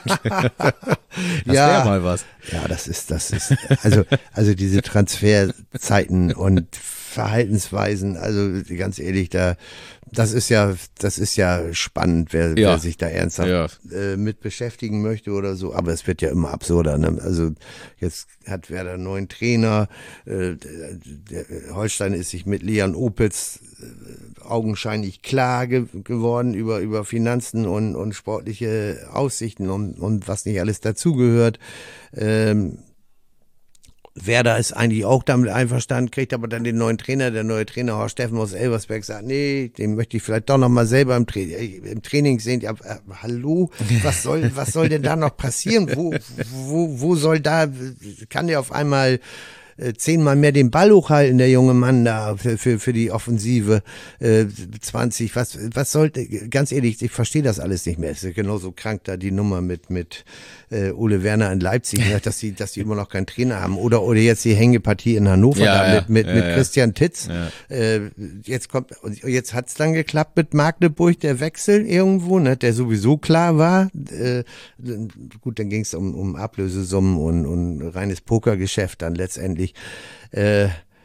ja. wäre mal was. Ja, das ist, das ist, also, also diese Transferzeiten und Verhaltensweisen, also ganz ehrlich, da, das ist ja, das ist ja spannend, wer, ja. wer sich da ernsthaft ja. äh, mit beschäftigen möchte oder so. Aber es wird ja immer absurder. Ne? Also jetzt hat Werder einen neuen Trainer. Äh, der, der Holstein ist sich mit Leon Opitz äh, augenscheinlich klar ge- geworden über über Finanzen und und sportliche Aussichten und und was nicht alles dazugehört. Ähm, Werder ist eigentlich auch damit einverstanden, kriegt aber dann den neuen Trainer, der neue Trainer Horst Steffen aus Elversberg sagt, nee, den möchte ich vielleicht doch noch mal selber im, Tra- im Training sehen. Ja, äh, hallo, was soll, was soll denn da noch passieren? Wo, wo, wo soll da, kann der auf einmal äh, zehnmal mehr den Ball hochhalten, der junge Mann da für, für, für die Offensive äh, zwanzig, was, was sollte, ganz ehrlich, ich verstehe das alles nicht mehr. Es ist genauso krank da die Nummer mit, mit äh, Ole Werner in Leipzig, ne, dass die, dass die immer noch keinen Trainer haben. Oder, oder jetzt die Hängepartie in Hannover ja, da ja, mit, mit, ja, mit ja. Christian Titz. Ja. Äh, jetzt kommt, jetzt hat's dann geklappt mit Magdeburg, der Wechsel irgendwo, ne, der sowieso klar war. Äh, gut, dann ging es um, um Ablösesummen und, und reines Pokergeschäft dann letztendlich. Äh,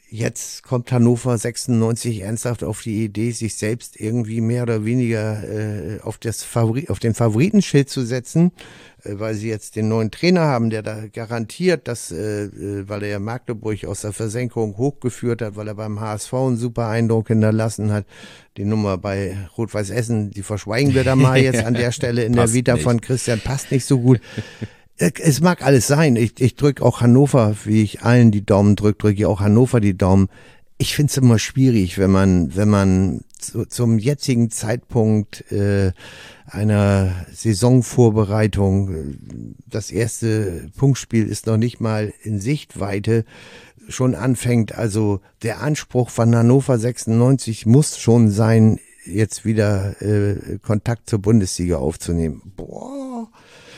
jetzt kommt Hannover sechsundneunzig ernsthaft auf die Idee, sich selbst irgendwie mehr oder weniger äh, auf, das Favori- auf den Favoritenschild zu setzen, äh, weil sie jetzt den neuen Trainer haben, der da garantiert, dass, äh, weil er ja Magdeburg aus der Versenkung hochgeführt hat, weil er beim H S V einen super Eindruck hinterlassen hat. Die Nummer bei Rot-Weiß Essen, die verschweigen wir da mal jetzt an der Stelle in der Vita nicht. Von Christian, passt nicht so gut. Es mag alles sein. Ich, ich drücke auch Hannover, wie ich allen die Daumen drücke, drücke ich auch Hannover die Daumen. Ich finde es immer schwierig, wenn man, wenn man zu, zum jetzigen Zeitpunkt äh, einer Saisonvorbereitung, das erste Punktspiel ist noch nicht mal in Sichtweite, schon anfängt. Also der Anspruch von Hannover sechsundneunzig muss schon sein, jetzt wieder äh, Kontakt zur Bundesliga aufzunehmen. Boah.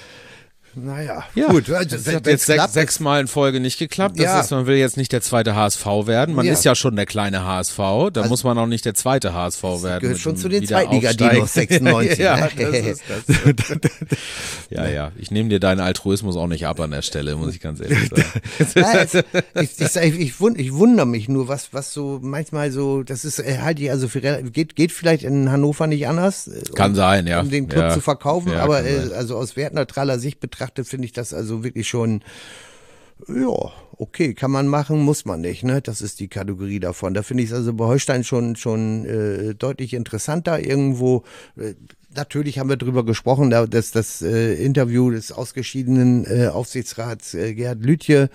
Naja, ja, gut. Also, es hat jetzt sechs, sechs Mal in Folge nicht geklappt. Das ja. ist, man will jetzt nicht der zweite H S V werden. Man ja. ist ja schon der kleine H S V. Da also, muss man auch nicht der zweite H S V werden. Gehört schon zu den Zweitliga-Dinos sechsundneunzig. ja, das ist das. ja, ja. Ich nehme dir deinen Altruismus auch nicht ab an der Stelle, muss ich ganz ehrlich sagen. ja, es, ich, ich, ich, ich, wund, ich wundere mich nur, was, was so manchmal so, das ist, halte ich also für, geht, geht vielleicht in Hannover nicht anders. Kann um, sein, ja. Um den Club ja. zu verkaufen, ja, aber äh, also aus wertneutraler Sicht betrachtet finde ich das also wirklich schon, ja, okay, kann man machen, muss man nicht, ne? Das ist die Kategorie davon. Da finde ich es also bei Holstein schon schon äh, deutlich interessanter irgendwo. Äh, Natürlich haben wir drüber gesprochen, dass das äh, Interview des ausgeschiedenen äh, Aufsichtsrats äh, Gerhard Lütje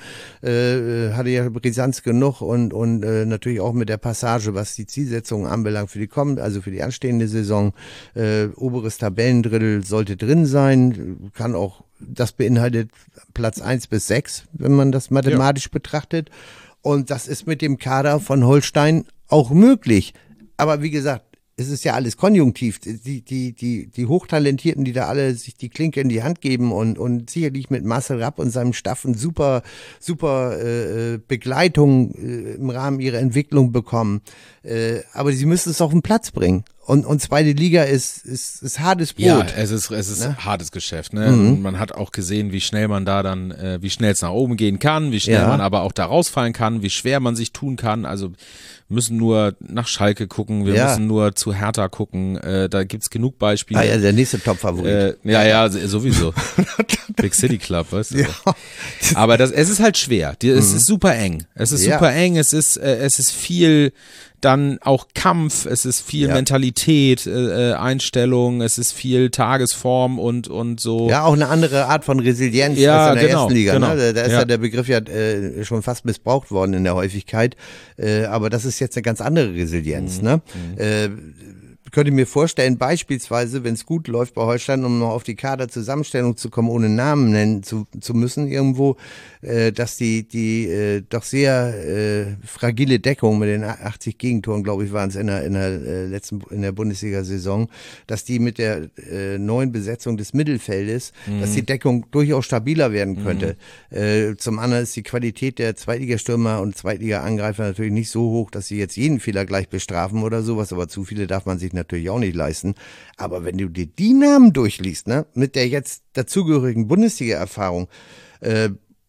äh, hatte ja Brisanz genug und und äh, natürlich auch mit der Passage, was die Zielsetzungen anbelangt für die kommende, also für die anstehende Saison. Äh, oberes Tabellendrittel sollte drin sein, kann auch, das beinhaltet Platz eins bis sechs, wenn man das mathematisch ja. betrachtet. Und das ist mit dem Kader von Holstein auch möglich. Aber wie gesagt, es ist ja alles konjunktiv. Die, die, die, die Hochtalentierten, die da alle sich die Klinke in die Hand geben und, und sicherlich mit Marcel Rapp und seinem Staff eine super, super äh, Begleitung äh, im Rahmen ihrer Entwicklung bekommen. Äh, aber sie müssen es auf den Platz bringen. Und, und zweite Liga ist, ist, ist hartes Brot. Ja, es ist, es ist ne? hartes Geschäft. Ne? Mhm. Man hat auch gesehen, wie schnell man da dann, äh, wie schnell es nach oben gehen kann, wie schnell ja. man aber auch da rausfallen kann, wie schwer man sich tun kann. Also wir müssen nur nach Schalke gucken, wir ja. müssen nur zu Hertha gucken. Äh, da gibt's genug Beispiele. Ah ja, der nächste Top-Favorit. Äh, ja, ja, sowieso. Big City Club, weißt du. Ja. Aber das, es ist halt schwer. Die, es mhm. ist super eng. Es ist ja. super eng. Es ist, äh, es ist viel. Dann auch Kampf, es ist viel ja. Mentalität, äh, Einstellung, es ist viel Tagesform und und so. Ja, auch eine andere Art von Resilienz ja, als in der genau, ersten Liga. Genau. Ne? Da ist ja. ja der Begriff ja äh, schon fast missbraucht worden in der Häufigkeit. Äh, aber das ist jetzt eine ganz andere Resilienz. Mhm. Ne? Mhm. Äh, könnte mir vorstellen, beispielsweise, wenn es gut läuft bei Holstein, um noch auf die Kaderzusammenstellung zu kommen, ohne Namen nennen zu, zu müssen irgendwo, äh, dass die die äh, doch sehr äh, fragile Deckung mit den achtzig Gegentoren, glaube ich, waren es in der in der äh, letzten in der Bundesliga-Saison, dass die mit der äh, neuen Besetzung des Mittelfeldes, mhm. dass die Deckung durchaus stabiler werden könnte. Mhm. Äh, zum anderen ist die Qualität der Zweitligastürmer und Zweitliga-Angreifer natürlich nicht so hoch, dass sie jetzt jeden Fehler gleich bestrafen oder sowas, aber zu viele darf man sich natürlich auch nicht leisten. Aber wenn du dir die Namen durchliest, ne, mit der jetzt dazugehörigen Bundesliga-Erfahrung, äh,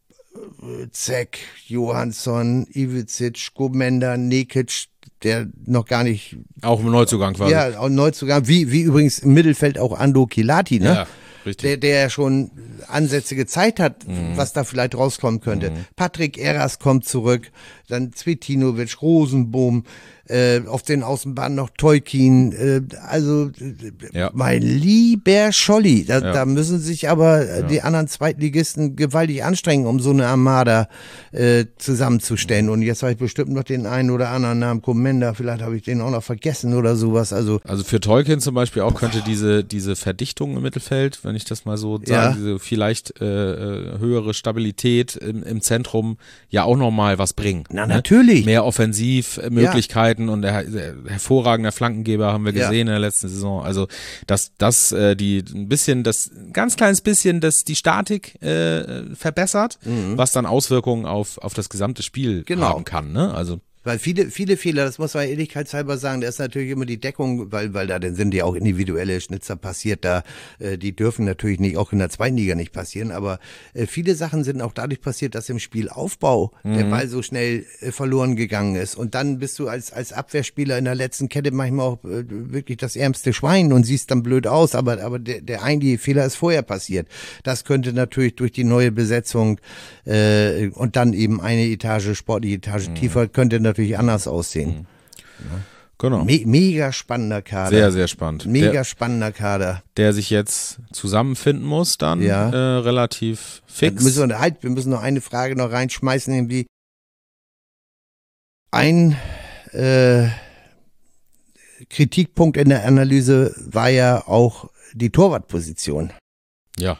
Zeck, Johansson, Ivicic, Gomenda, Nekic, der noch gar nicht... Auch im Neuzugang war. Ja, auch Neuzugang, wie, wie übrigens im Mittelfeld auch Ando Kilati, ne? Ja. Richtig. Der, der schon Ansätze gezeigt hat, mhm. was da vielleicht rauskommen könnte. Mhm. Patrick Eras kommt zurück, dann Cvetinovic, Rosenbohm, äh, auf den Außenbahnen noch Tolkien, äh, also ja. mein lieber Scholli, da, ja. da müssen sich aber ja. die anderen Zweitligisten gewaltig anstrengen, um so eine Armada äh, zusammenzustellen. Und jetzt habe ich bestimmt noch den einen oder anderen Namen, Komenda, vielleicht habe ich den auch noch vergessen oder sowas. Also, also für Tolkien zum Beispiel auch könnte diese, diese Verdichtung im Mittelfeld, wenn ich das mal so sage, ja. diese vielleicht äh, höhere Stabilität im, im Zentrum ja auch nochmal was bringen. Na, natürlich. Ne? Mehr Offensivmöglichkeiten ja. und der, der hervorragender Flankengeber haben wir gesehen ja. in der letzten Saison. Also dass das äh, die ein bisschen, das ganz kleines bisschen, das die Statik äh, verbessert, mhm. was dann Auswirkungen auf auf das gesamte Spiel genau. haben kann. Ne? Also Weil viele, viele Fehler, das muss man ehrlichkeitshalber sagen, da ist natürlich immer die Deckung, weil, weil da dann sind ja auch individuelle Schnitzer passiert, da, äh, die dürfen natürlich nicht, auch in der zweiten Liga nicht passieren, aber äh, viele Sachen sind auch dadurch passiert, dass im Spielaufbau mhm. der Ball so schnell äh, verloren gegangen ist und dann bist du als, als Abwehrspieler in der letzten Kette manchmal auch äh, wirklich das ärmste Schwein und siehst dann blöd aus, aber, aber der, der eigentliche Fehler ist vorher passiert. Das könnte natürlich durch die neue Besetzung äh, und dann eben eine Etage, sportliche Etage mhm. tiefer, könnte natürlich natürlich anders aussehen. Mhm. Ja. Genau. Me mega spannender Kader. Sehr, sehr spannend. Mega der, spannender Kader. Der sich jetzt zusammenfinden muss, dann ja. äh, relativ fix. Dann müssen wir, halt, wir müssen noch eine Frage noch reinschmeißen, irgendwie ein äh, Kritikpunkt in der Analyse war ja auch die Torwartposition. Ja.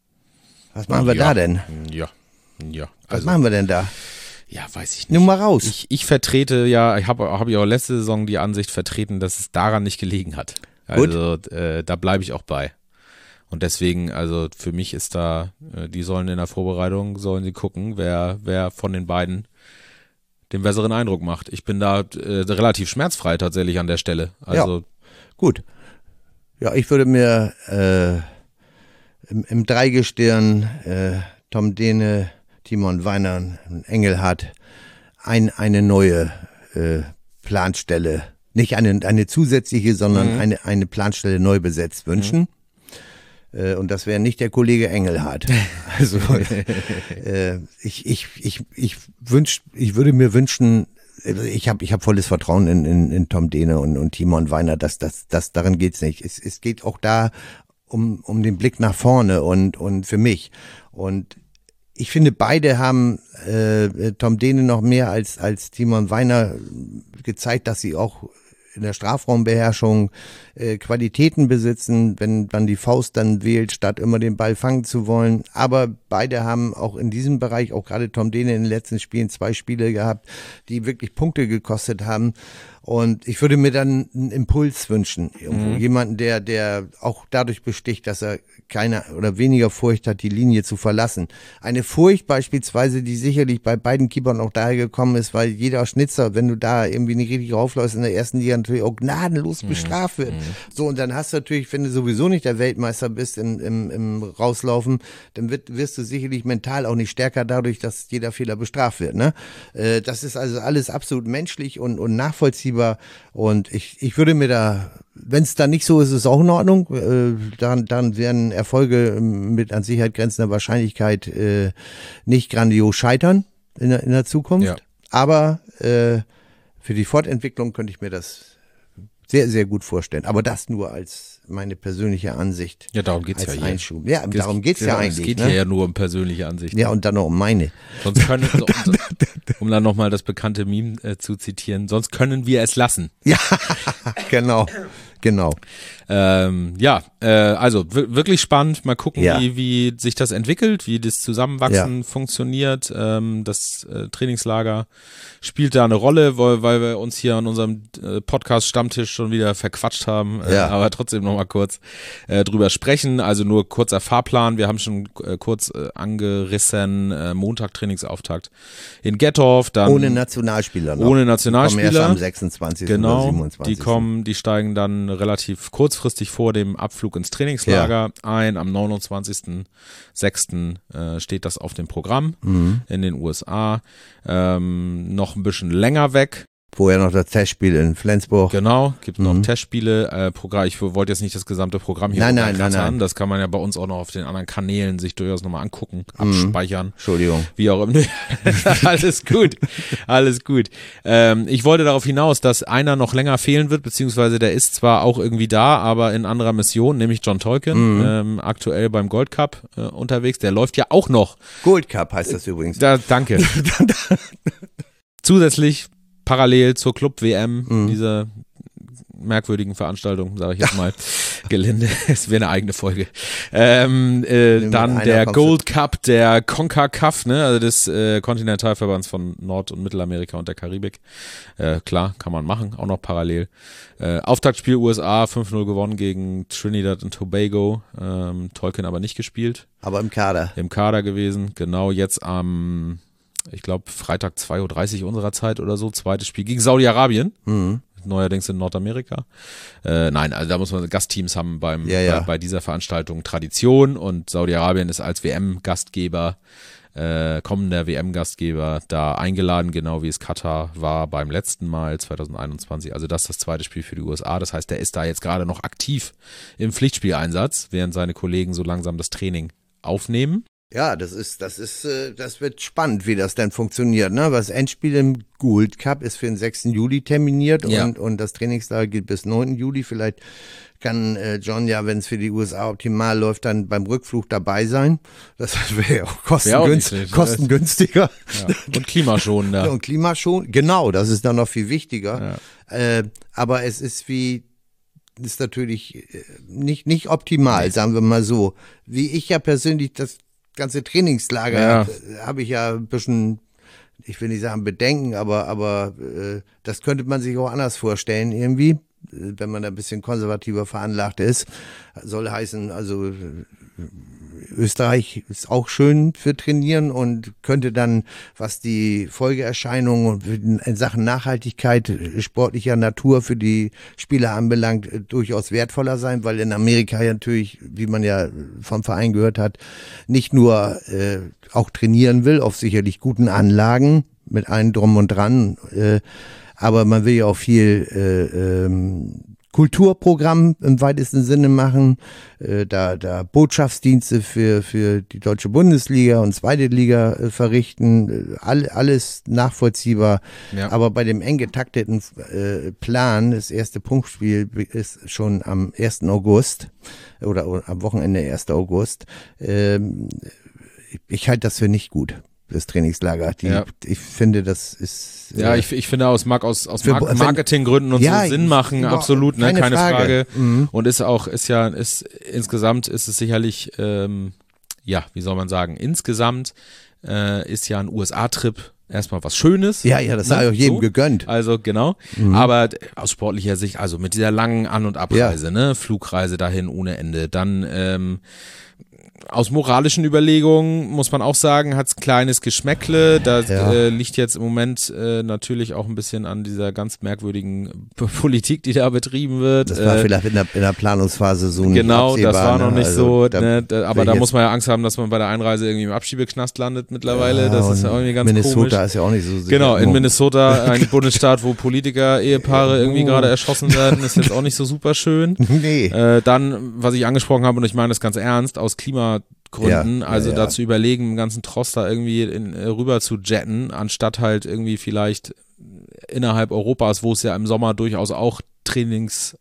Was machen wir ja. da denn? Ja. Ja. Was also, machen wir denn da? Ja, weiß ich nicht. Nimm mal raus. Ich, ich vertrete ja, ich habe hab ja auch letzte Saison die Ansicht vertreten, dass es daran nicht gelegen hat. Also äh, da bleibe ich auch bei. Und deswegen, also für mich ist da, äh, die sollen in der Vorbereitung, sollen sie gucken, wer, wer von den beiden den besseren Eindruck macht. Ich bin da äh, relativ schmerzfrei tatsächlich an der Stelle. Also ja, gut. Ja, ich würde mir äh, im, im Dreigestirn äh, Tom Dehne, Timon Weiner, Engelhardt, ein, eine neue äh, Planstelle, nicht eine, eine zusätzliche, sondern mhm. eine, eine Planstelle neu besetzt wünschen. Mhm. Äh, und das wäre nicht der Kollege Engelhardt. Also äh, ich, ich, ich, ich, wünsch, ich würde mir wünschen, ich habe ich hab volles Vertrauen in, in, in Tom Dehne und, und Timon Weiner, dass das, das, daran geht's nicht. Es, es geht auch da um, um den Blick nach vorne und, und für mich. Und ich finde, beide haben äh, Tom Dehne noch mehr als als Timon Weiner gezeigt, dass sie auch in der Strafraumbeherrschung äh, Qualitäten besitzen, wenn man die Faust dann wählt, statt immer den Ball fangen zu wollen. Aber beide haben auch in diesem Bereich, auch gerade Tom Dehne in den letzten Spielen, zwei Spiele gehabt, die wirklich Punkte gekostet haben. Und ich würde mir dann einen Impuls wünschen. Irgendwo. Mhm. Jemanden, der, der auch dadurch besticht, dass er keine oder weniger Furcht hat, die Linie zu verlassen. Eine Furcht beispielsweise, die sicherlich bei beiden Keepern auch daher gekommen ist, weil jeder Schnitzer, wenn du da irgendwie nicht richtig raufläufst, in der ersten Liga natürlich auch gnadenlos mhm. bestraft wird. Mhm. So, und dann hast du natürlich, wenn du sowieso nicht der Weltmeister bist im, im, im Rauslaufen, dann wird, wirst du sicherlich mental auch nicht stärker dadurch, dass jeder Fehler bestraft wird. Ne? Äh, das ist also alles absolut menschlich und, und nachvollziehbar. Und ich, ich würde mir da, wenn es dann nicht so ist, ist es auch in Ordnung. Äh, dann, dann werden Erfolge mit an Sicherheit grenzender Wahrscheinlichkeit äh, nicht grandios scheitern in der, in der Zukunft. Ja. Aber äh, für die Fortentwicklung könnte ich mir das sehr, sehr gut vorstellen. Aber das nur als meine persönliche Ansicht. Ja, darum geht's ja hier. Einschub. Ja, darum geht's ja, ja eigentlich. Es geht ne? hier ja nur um persönliche Ansichten. Ja, und dann noch um meine. Sonst können, so, um, um dann nochmal das bekannte Meme äh, zu zitieren, sonst können wir es lassen. Ja, genau. Genau. Ähm, ja, äh, also wirklich spannend. Mal gucken, ja. wie, wie sich das entwickelt, wie das Zusammenwachsen ja. funktioniert. Ähm, das äh, Trainingslager spielt da eine Rolle, weil, weil wir uns hier an unserem äh, Podcast-Stammtisch schon wieder verquatscht haben. Äh, ja. Aber trotzdem nochmal kurz äh, drüber sprechen. Also nur kurzer Fahrplan. Wir haben schon äh, kurz äh, angerissen. Äh, Montag Trainingsauftakt in Gettorf. Dann ohne Nationalspieler noch. Ohne Nationalspieler. Die kommen erst am sechsundzwanzigsten Genau, oder siebenundzwanzigsten die kommen, die steigen dann relativ kurzfristig vor dem Abflug ins Trainingslager ja. ein. Am neunundzwanzigsten sechsten äh, steht das auf dem Programm mhm. in den U S A. Ähm, noch ein bisschen länger weg. Vorher noch das Testspiel in Flensburg. Genau, gibt noch mhm. Testspiele. Äh, Programm. Ich wollte jetzt nicht das gesamte Programm hier nein, nein, nein, nein. Das kann man ja bei uns auch noch auf den anderen Kanälen sich durchaus nochmal angucken, abspeichern. Mhm. Entschuldigung. Wie auch immer. Alles gut, alles gut. Ähm, ich wollte darauf hinaus, dass einer noch länger fehlen wird, beziehungsweise der ist zwar auch irgendwie da, aber in anderer Mission, nämlich John Tolkien, mhm. ähm, aktuell beim Gold Cup äh, unterwegs. Der läuft ja auch noch. Gold Cup heißt das übrigens. Da, danke. Zusätzlich parallel zur Club-W M, mhm. dieser merkwürdigen Veranstaltung, sage ich jetzt mal, Gelände, es wäre eine eigene Folge. Ähm, äh, dann der Gold Cup, der CONCACAF, ne, also des äh, Kontinentalverbands von Nord- und Mittelamerika und der Karibik. Äh, klar, kann man machen, auch noch parallel. Äh, Auftaktspiel U S A, fünf null gewonnen gegen Trinidad und Tobago, ähm, Tolkien aber nicht gespielt. Aber im Kader. Im Kader gewesen, genau, jetzt am ich glaube, Freitag zwei Uhr dreißig unserer Zeit oder so, zweites Spiel gegen Saudi-Arabien. Mhm. Neuerdings in Nordamerika. Äh, nein, also da muss man, Gastteams haben beim, ja, ja. Bei, bei dieser Veranstaltung Tradition und Saudi-Arabien ist als W M-Gastgeber, äh, kommender W M-Gastgeber da eingeladen, genau wie es Katar war beim letzten Mal zwanzig einundzwanzig. Also das ist das zweite Spiel für die U S A. Das heißt, der ist da jetzt gerade noch aktiv im Pflichtspieleinsatz, während seine Kollegen so langsam das Training aufnehmen. Ja, das ist, das ist, das wird spannend, wie das dann funktioniert, ne? Das Endspiel im Gold Cup ist für den sechsten Juli terminiert ja. und, und das Trainingslager geht bis neunten Juli. Vielleicht kann äh, John ja, wenn es für die U S A optimal läuft, dann beim Rückflug dabei sein. Das wäre ja auch, kostengünst, wär auch kostengünstiger. Ja. Und klimaschonender. Und klimaschonend, genau, das ist dann noch viel wichtiger. Ja. Äh, aber es ist wie, ist natürlich nicht, nicht optimal, nee. sagen wir mal so. Wie ich ja persönlich das ganze Trainingslager ja. habe ich ja ein bisschen, ich will nicht sagen Bedenken, aber, aber äh, das könnte man sich auch anders vorstellen irgendwie, wenn man da ein bisschen konservativer veranlagt ist. Soll heißen, also äh, Österreich ist auch schön für Trainieren und könnte dann, was die Folgeerscheinungen in Sachen Nachhaltigkeit sportlicher Natur für die Spieler anbelangt, durchaus wertvoller sein, weil in Amerika ja natürlich, wie man ja vom Verein gehört hat, nicht nur äh, auch trainieren will, auf sicherlich guten Anlagen mit allem Drum und Dran, äh, aber man will ja auch viel äh, ähm, Kulturprogramm im weitesten Sinne machen, äh, da, da Botschaftsdienste für, für die deutsche Bundesliga und zweite Liga äh, verrichten, all, alles nachvollziehbar. Ja. Aber bei dem eng getakteten äh, Plan, das erste Punktspiel ist schon am ersten August oder, oder am Wochenende ersten August. Ähm, ich halte das für nicht gut. Das Trainingslager. Die, ja. Ich finde, das ist. Ja, äh, ich, ich finde aus, mag aus, aus Mar- Marketinggründen und ja, so Sinn machen, ich, absolut, ne, keine, keine Frage. Frage. Mhm. Und ist auch, ist ja, ist insgesamt ist es sicherlich, ähm, ja, wie soll man sagen, insgesamt äh, ist ja ein U S A-Trip erstmal was Schönes. Ja, ja, das sei auch jedem so. gegönnt. Also genau. Mhm. Aber aus sportlicher Sicht, also mit dieser langen An- und Abreise, ja. ne, Flugreise dahin ohne Ende, dann ähm, aus moralischen Überlegungen muss man auch sagen, hat's kleines Geschmäckle. Da ja. äh, liegt jetzt im Moment äh, natürlich auch ein bisschen an dieser ganz merkwürdigen P- Politik, die da betrieben wird. Das war äh, vielleicht in der, in der Planungsphase so nicht Genau, absehbar, das war noch nicht also, so. Da, ne, da, aber da muss man ja Angst haben, dass man bei der Einreise irgendwie im Abschiebeknast landet mittlerweile. Ja, das ist ja irgendwie ganz Minnesota komisch. Minnesota ist ja auch nicht so sicher. Genau, in Minnesota, ein Bundesstaat, wo Politiker-Ehepaare irgendwie gerade erschossen werden, ist jetzt auch nicht so super schön. Nee. Äh, dann, was ich angesprochen habe, und ich meine das ganz ernst, aus Klima Gründen, ja, also ja, ja. dazu überlegen, den ganzen Tross da irgendwie in, äh, rüber zu jetten, anstatt halt irgendwie vielleicht innerhalb Europas, wo es ja im Sommer durchaus auch Trainings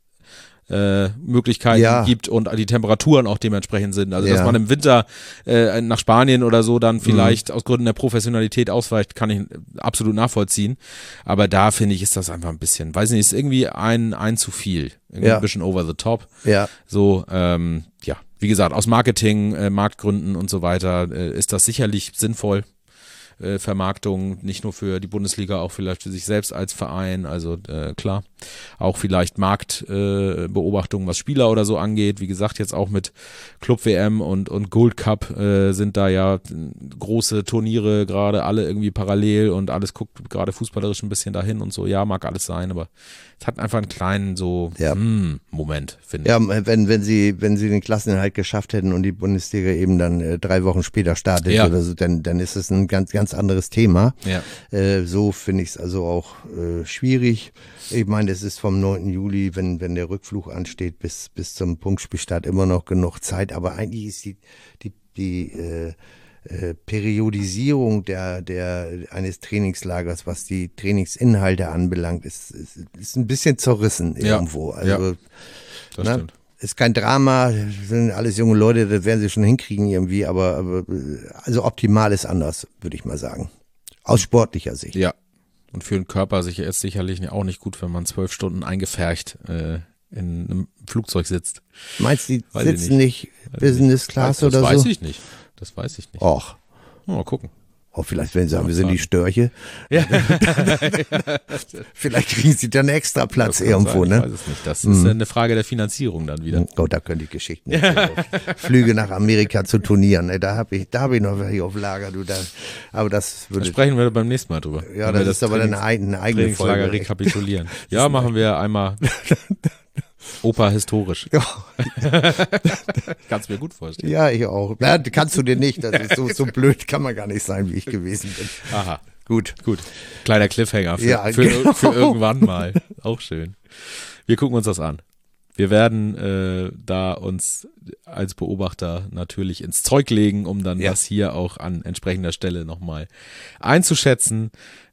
äh, Möglichkeiten ja. gibt und die Temperaturen auch dementsprechend sind. Also, ja. dass man im Winter äh, nach Spanien oder so dann vielleicht mhm. aus Gründen der Professionalität ausweicht, kann ich absolut nachvollziehen. Aber da finde ich, ist das einfach ein bisschen, weiß nicht, ist irgendwie ein, ein zu viel. Irgendwie ja. ein bisschen over the top. Ja. So, ähm, ja. Wie gesagt, aus Marketing, äh, Marktgründen und so weiter äh, ist das sicherlich sinnvoll. Äh, Vermarktung, nicht nur für die Bundesliga, auch vielleicht für sich selbst als Verein, also äh, klar, auch vielleicht Marktbeobachtung, äh, was Spieler oder so angeht, wie gesagt, jetzt auch mit Club-W M und, und Gold Cup äh, sind da ja große Turniere gerade alle irgendwie parallel und alles guckt gerade fußballerisch ein bisschen dahin und so, ja, mag alles sein, aber es hat einfach einen kleinen so ja. hm, Moment, finde ich. Ja, wenn, wenn sie, wenn sie den Klassenerhalt geschafft hätten und die Bundesliga eben dann äh, drei Wochen später startet ja. oder so, dann, dann ist es ein ganz, ganz anderes Thema. Ja. Äh, so finde ich es also auch äh, schwierig. Ich meine, es ist vom neunten Juli, wenn, wenn der Rückflug ansteht, bis, bis zum Punktspielstart immer noch genug Zeit, aber eigentlich ist die, die, die, äh, Äh, Periodisierung der, der, eines Trainingslagers, was die Trainingsinhalte anbelangt, ist, ist, ist ein bisschen zerrissen ja. irgendwo. Also, ja, das na, stimmt. Ist kein Drama, sind alles junge Leute, das werden sie schon hinkriegen irgendwie, aber, aber also optimal ist anders, würde ich mal sagen. Aus sportlicher Sicht. Ja. Und für den Körper sicher ist sicherlich auch nicht gut, wenn man zwölf Stunden eingepfercht äh, in einem Flugzeug sitzt. Meinst du, die weiß sitzen nicht, nicht Business Class das oder so? Das weiß ich nicht. Das weiß ich nicht. Och. Mal gucken. Oh, vielleicht werden sie sagen, wir sind die Störche. Ja. Vielleicht kriegen sie dann extra Platz irgendwo, sein, ne? Ich weiß es nicht. Das ist eine Frage der Finanzierung dann wieder. Oh, da können die Geschichten erzählen. Flüge nach Amerika zu Turnieren, ne? Da habe ich, da habe ich noch welche auf Lager, du da. Aber das würde. Da sprechen wir beim nächsten Mal drüber. Ja, das, das ist aber dann eine, eine eigene Trainingslager Folge. rekapitulieren. Ja, machen wir einmal Opa historisch. Ja. Kannst mir gut vorstellen. Ja, ich auch. Ja, kannst du dir nicht. Das ist so, so blöd kann man gar nicht sein, wie ich gewesen bin. Aha. Gut. Gut. Kleiner Cliffhanger für, Ja, für, genau. für irgendwann mal. Auch schön. Wir gucken uns das an. Wir werden äh, da uns als Beobachter natürlich ins Zeug legen, um dann Ja. das hier auch an entsprechender Stelle nochmal einzuschätzen.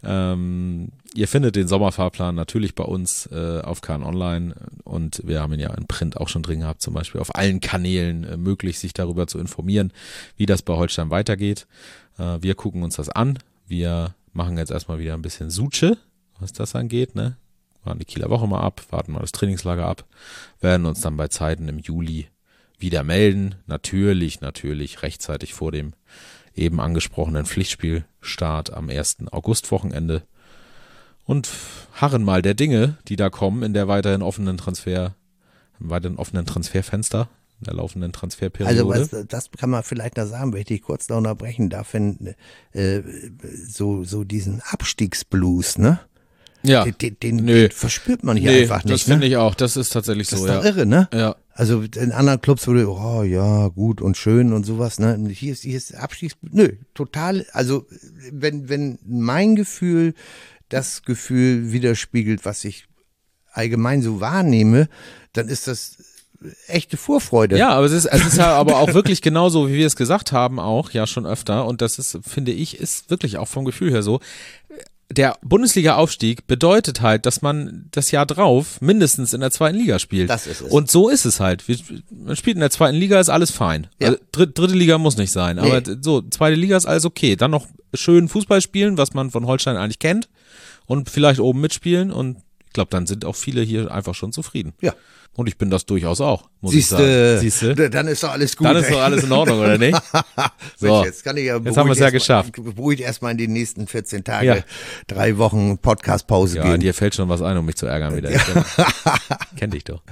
Ähm, ihr findet den Sommerfahrplan natürlich bei uns äh, auf K N Online und wir haben ihn ja in Print auch schon drin gehabt, zum Beispiel auf allen Kanälen äh, möglich, sich darüber zu informieren, wie das bei Holstein weitergeht. Äh, wir gucken uns das an. Wir machen jetzt erstmal wieder ein bisschen Suche, was das angeht, ne? Warten die Kieler Woche mal ab, warten mal das Trainingslager ab, werden uns dann bei Zeiten im Juli wieder melden. Natürlich, natürlich rechtzeitig vor dem eben angesprochenen Pflichtspielstart am ersten Augustwochenende und harren mal der Dinge, die da kommen in der weiterhin offenen Transfer, im weiterhin offenen Transferfenster, in der laufenden Transferperiode. Also was, das kann man vielleicht noch sagen, wenn ich dich kurz noch unterbrechen darf, wenn äh, so, so diesen Abstiegsblues, ne? Ja, Den, den, den, Nö. den verspürt man hier nee, einfach nicht. das finde ne? ich auch. Das ist tatsächlich Das so, ist ja. doch irre, ne? Ja. Also in anderen Clubs würde, oh ja, gut und schön und sowas, ne? Hier ist, hier ist Abstiegs, nö, total, also wenn, wenn mein Gefühl das Gefühl widerspiegelt, was ich allgemein so wahrnehme, dann ist das echte Vorfreude. Ja, aber es ist, es ist ja aber auch wirklich genauso, wie wir es gesagt haben, auch ja schon öfter. Und das ist, finde ich, ist wirklich auch vom Gefühl her so. Der Bundesliga-Aufstieg bedeutet halt, dass man das Jahr drauf mindestens in der zweiten Liga spielt. Das ist es. Und so ist es halt. Wir, man spielt in der zweiten Liga, ist alles fein. Ja. Also, dritte, dritte Liga muss nicht sein. Nee. Aber so, zweite Liga ist alles okay. Dann noch schön Fußball spielen, was man von Holstein eigentlich kennt. Und vielleicht oben mitspielen. Und ich glaube, dann sind auch viele hier einfach schon zufrieden. Ja. Und ich bin das durchaus auch, muss Siehste, ich sagen. Siehste, d- dann ist doch alles gut. dann ist ey. doch alles in Ordnung, oder nicht? So. Mensch, jetzt kann ich ja Jetzt haben wir es ja geschafft. Beruhigt erstmal in die nächsten vierzehn Tage, Ja. drei Wochen Podcast-Pause Ja, gehen. dir fällt schon was ein, um mich zu ärgern wieder. Ich kenn, kenn dich doch.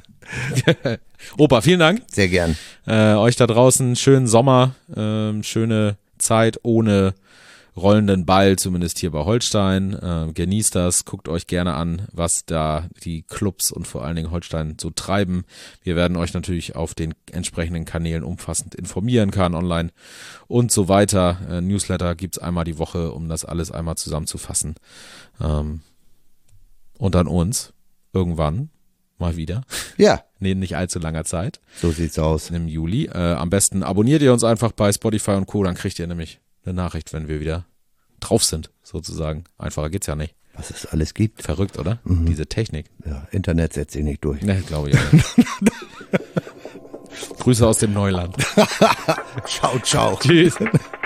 Opa, vielen Dank. Sehr gern. Äh, euch da draußen schönen Sommer, ähm, schöne Zeit ohne rollenden Ball, zumindest hier bei Holstein. Äh, genießt das, guckt euch gerne an, was da die Clubs und vor allen Dingen Holstein so treiben. Wir werden euch natürlich auf den entsprechenden Kanälen umfassend informieren, K N Online und so weiter. Äh, Newsletter gibt's einmal die Woche, um das alles einmal zusammenzufassen. Ähm, und dann uns irgendwann mal wieder. Ja, Nee, nicht allzu langer Zeit. so sieht's aus. Im Juli. Äh, am besten abonniert ihr uns einfach bei Spotify und Co., dann kriegt ihr nämlich eine Nachricht, wenn wir wieder drauf sind, sozusagen. Einfacher geht's ja nicht. Was es alles gibt. Verrückt, oder? Mhm. Diese Technik. Ja, Internet setzt sich nicht durch. Ne, glaube ich auch nicht. Grüße aus dem Neuland. Ciao, ciao. Tschüss.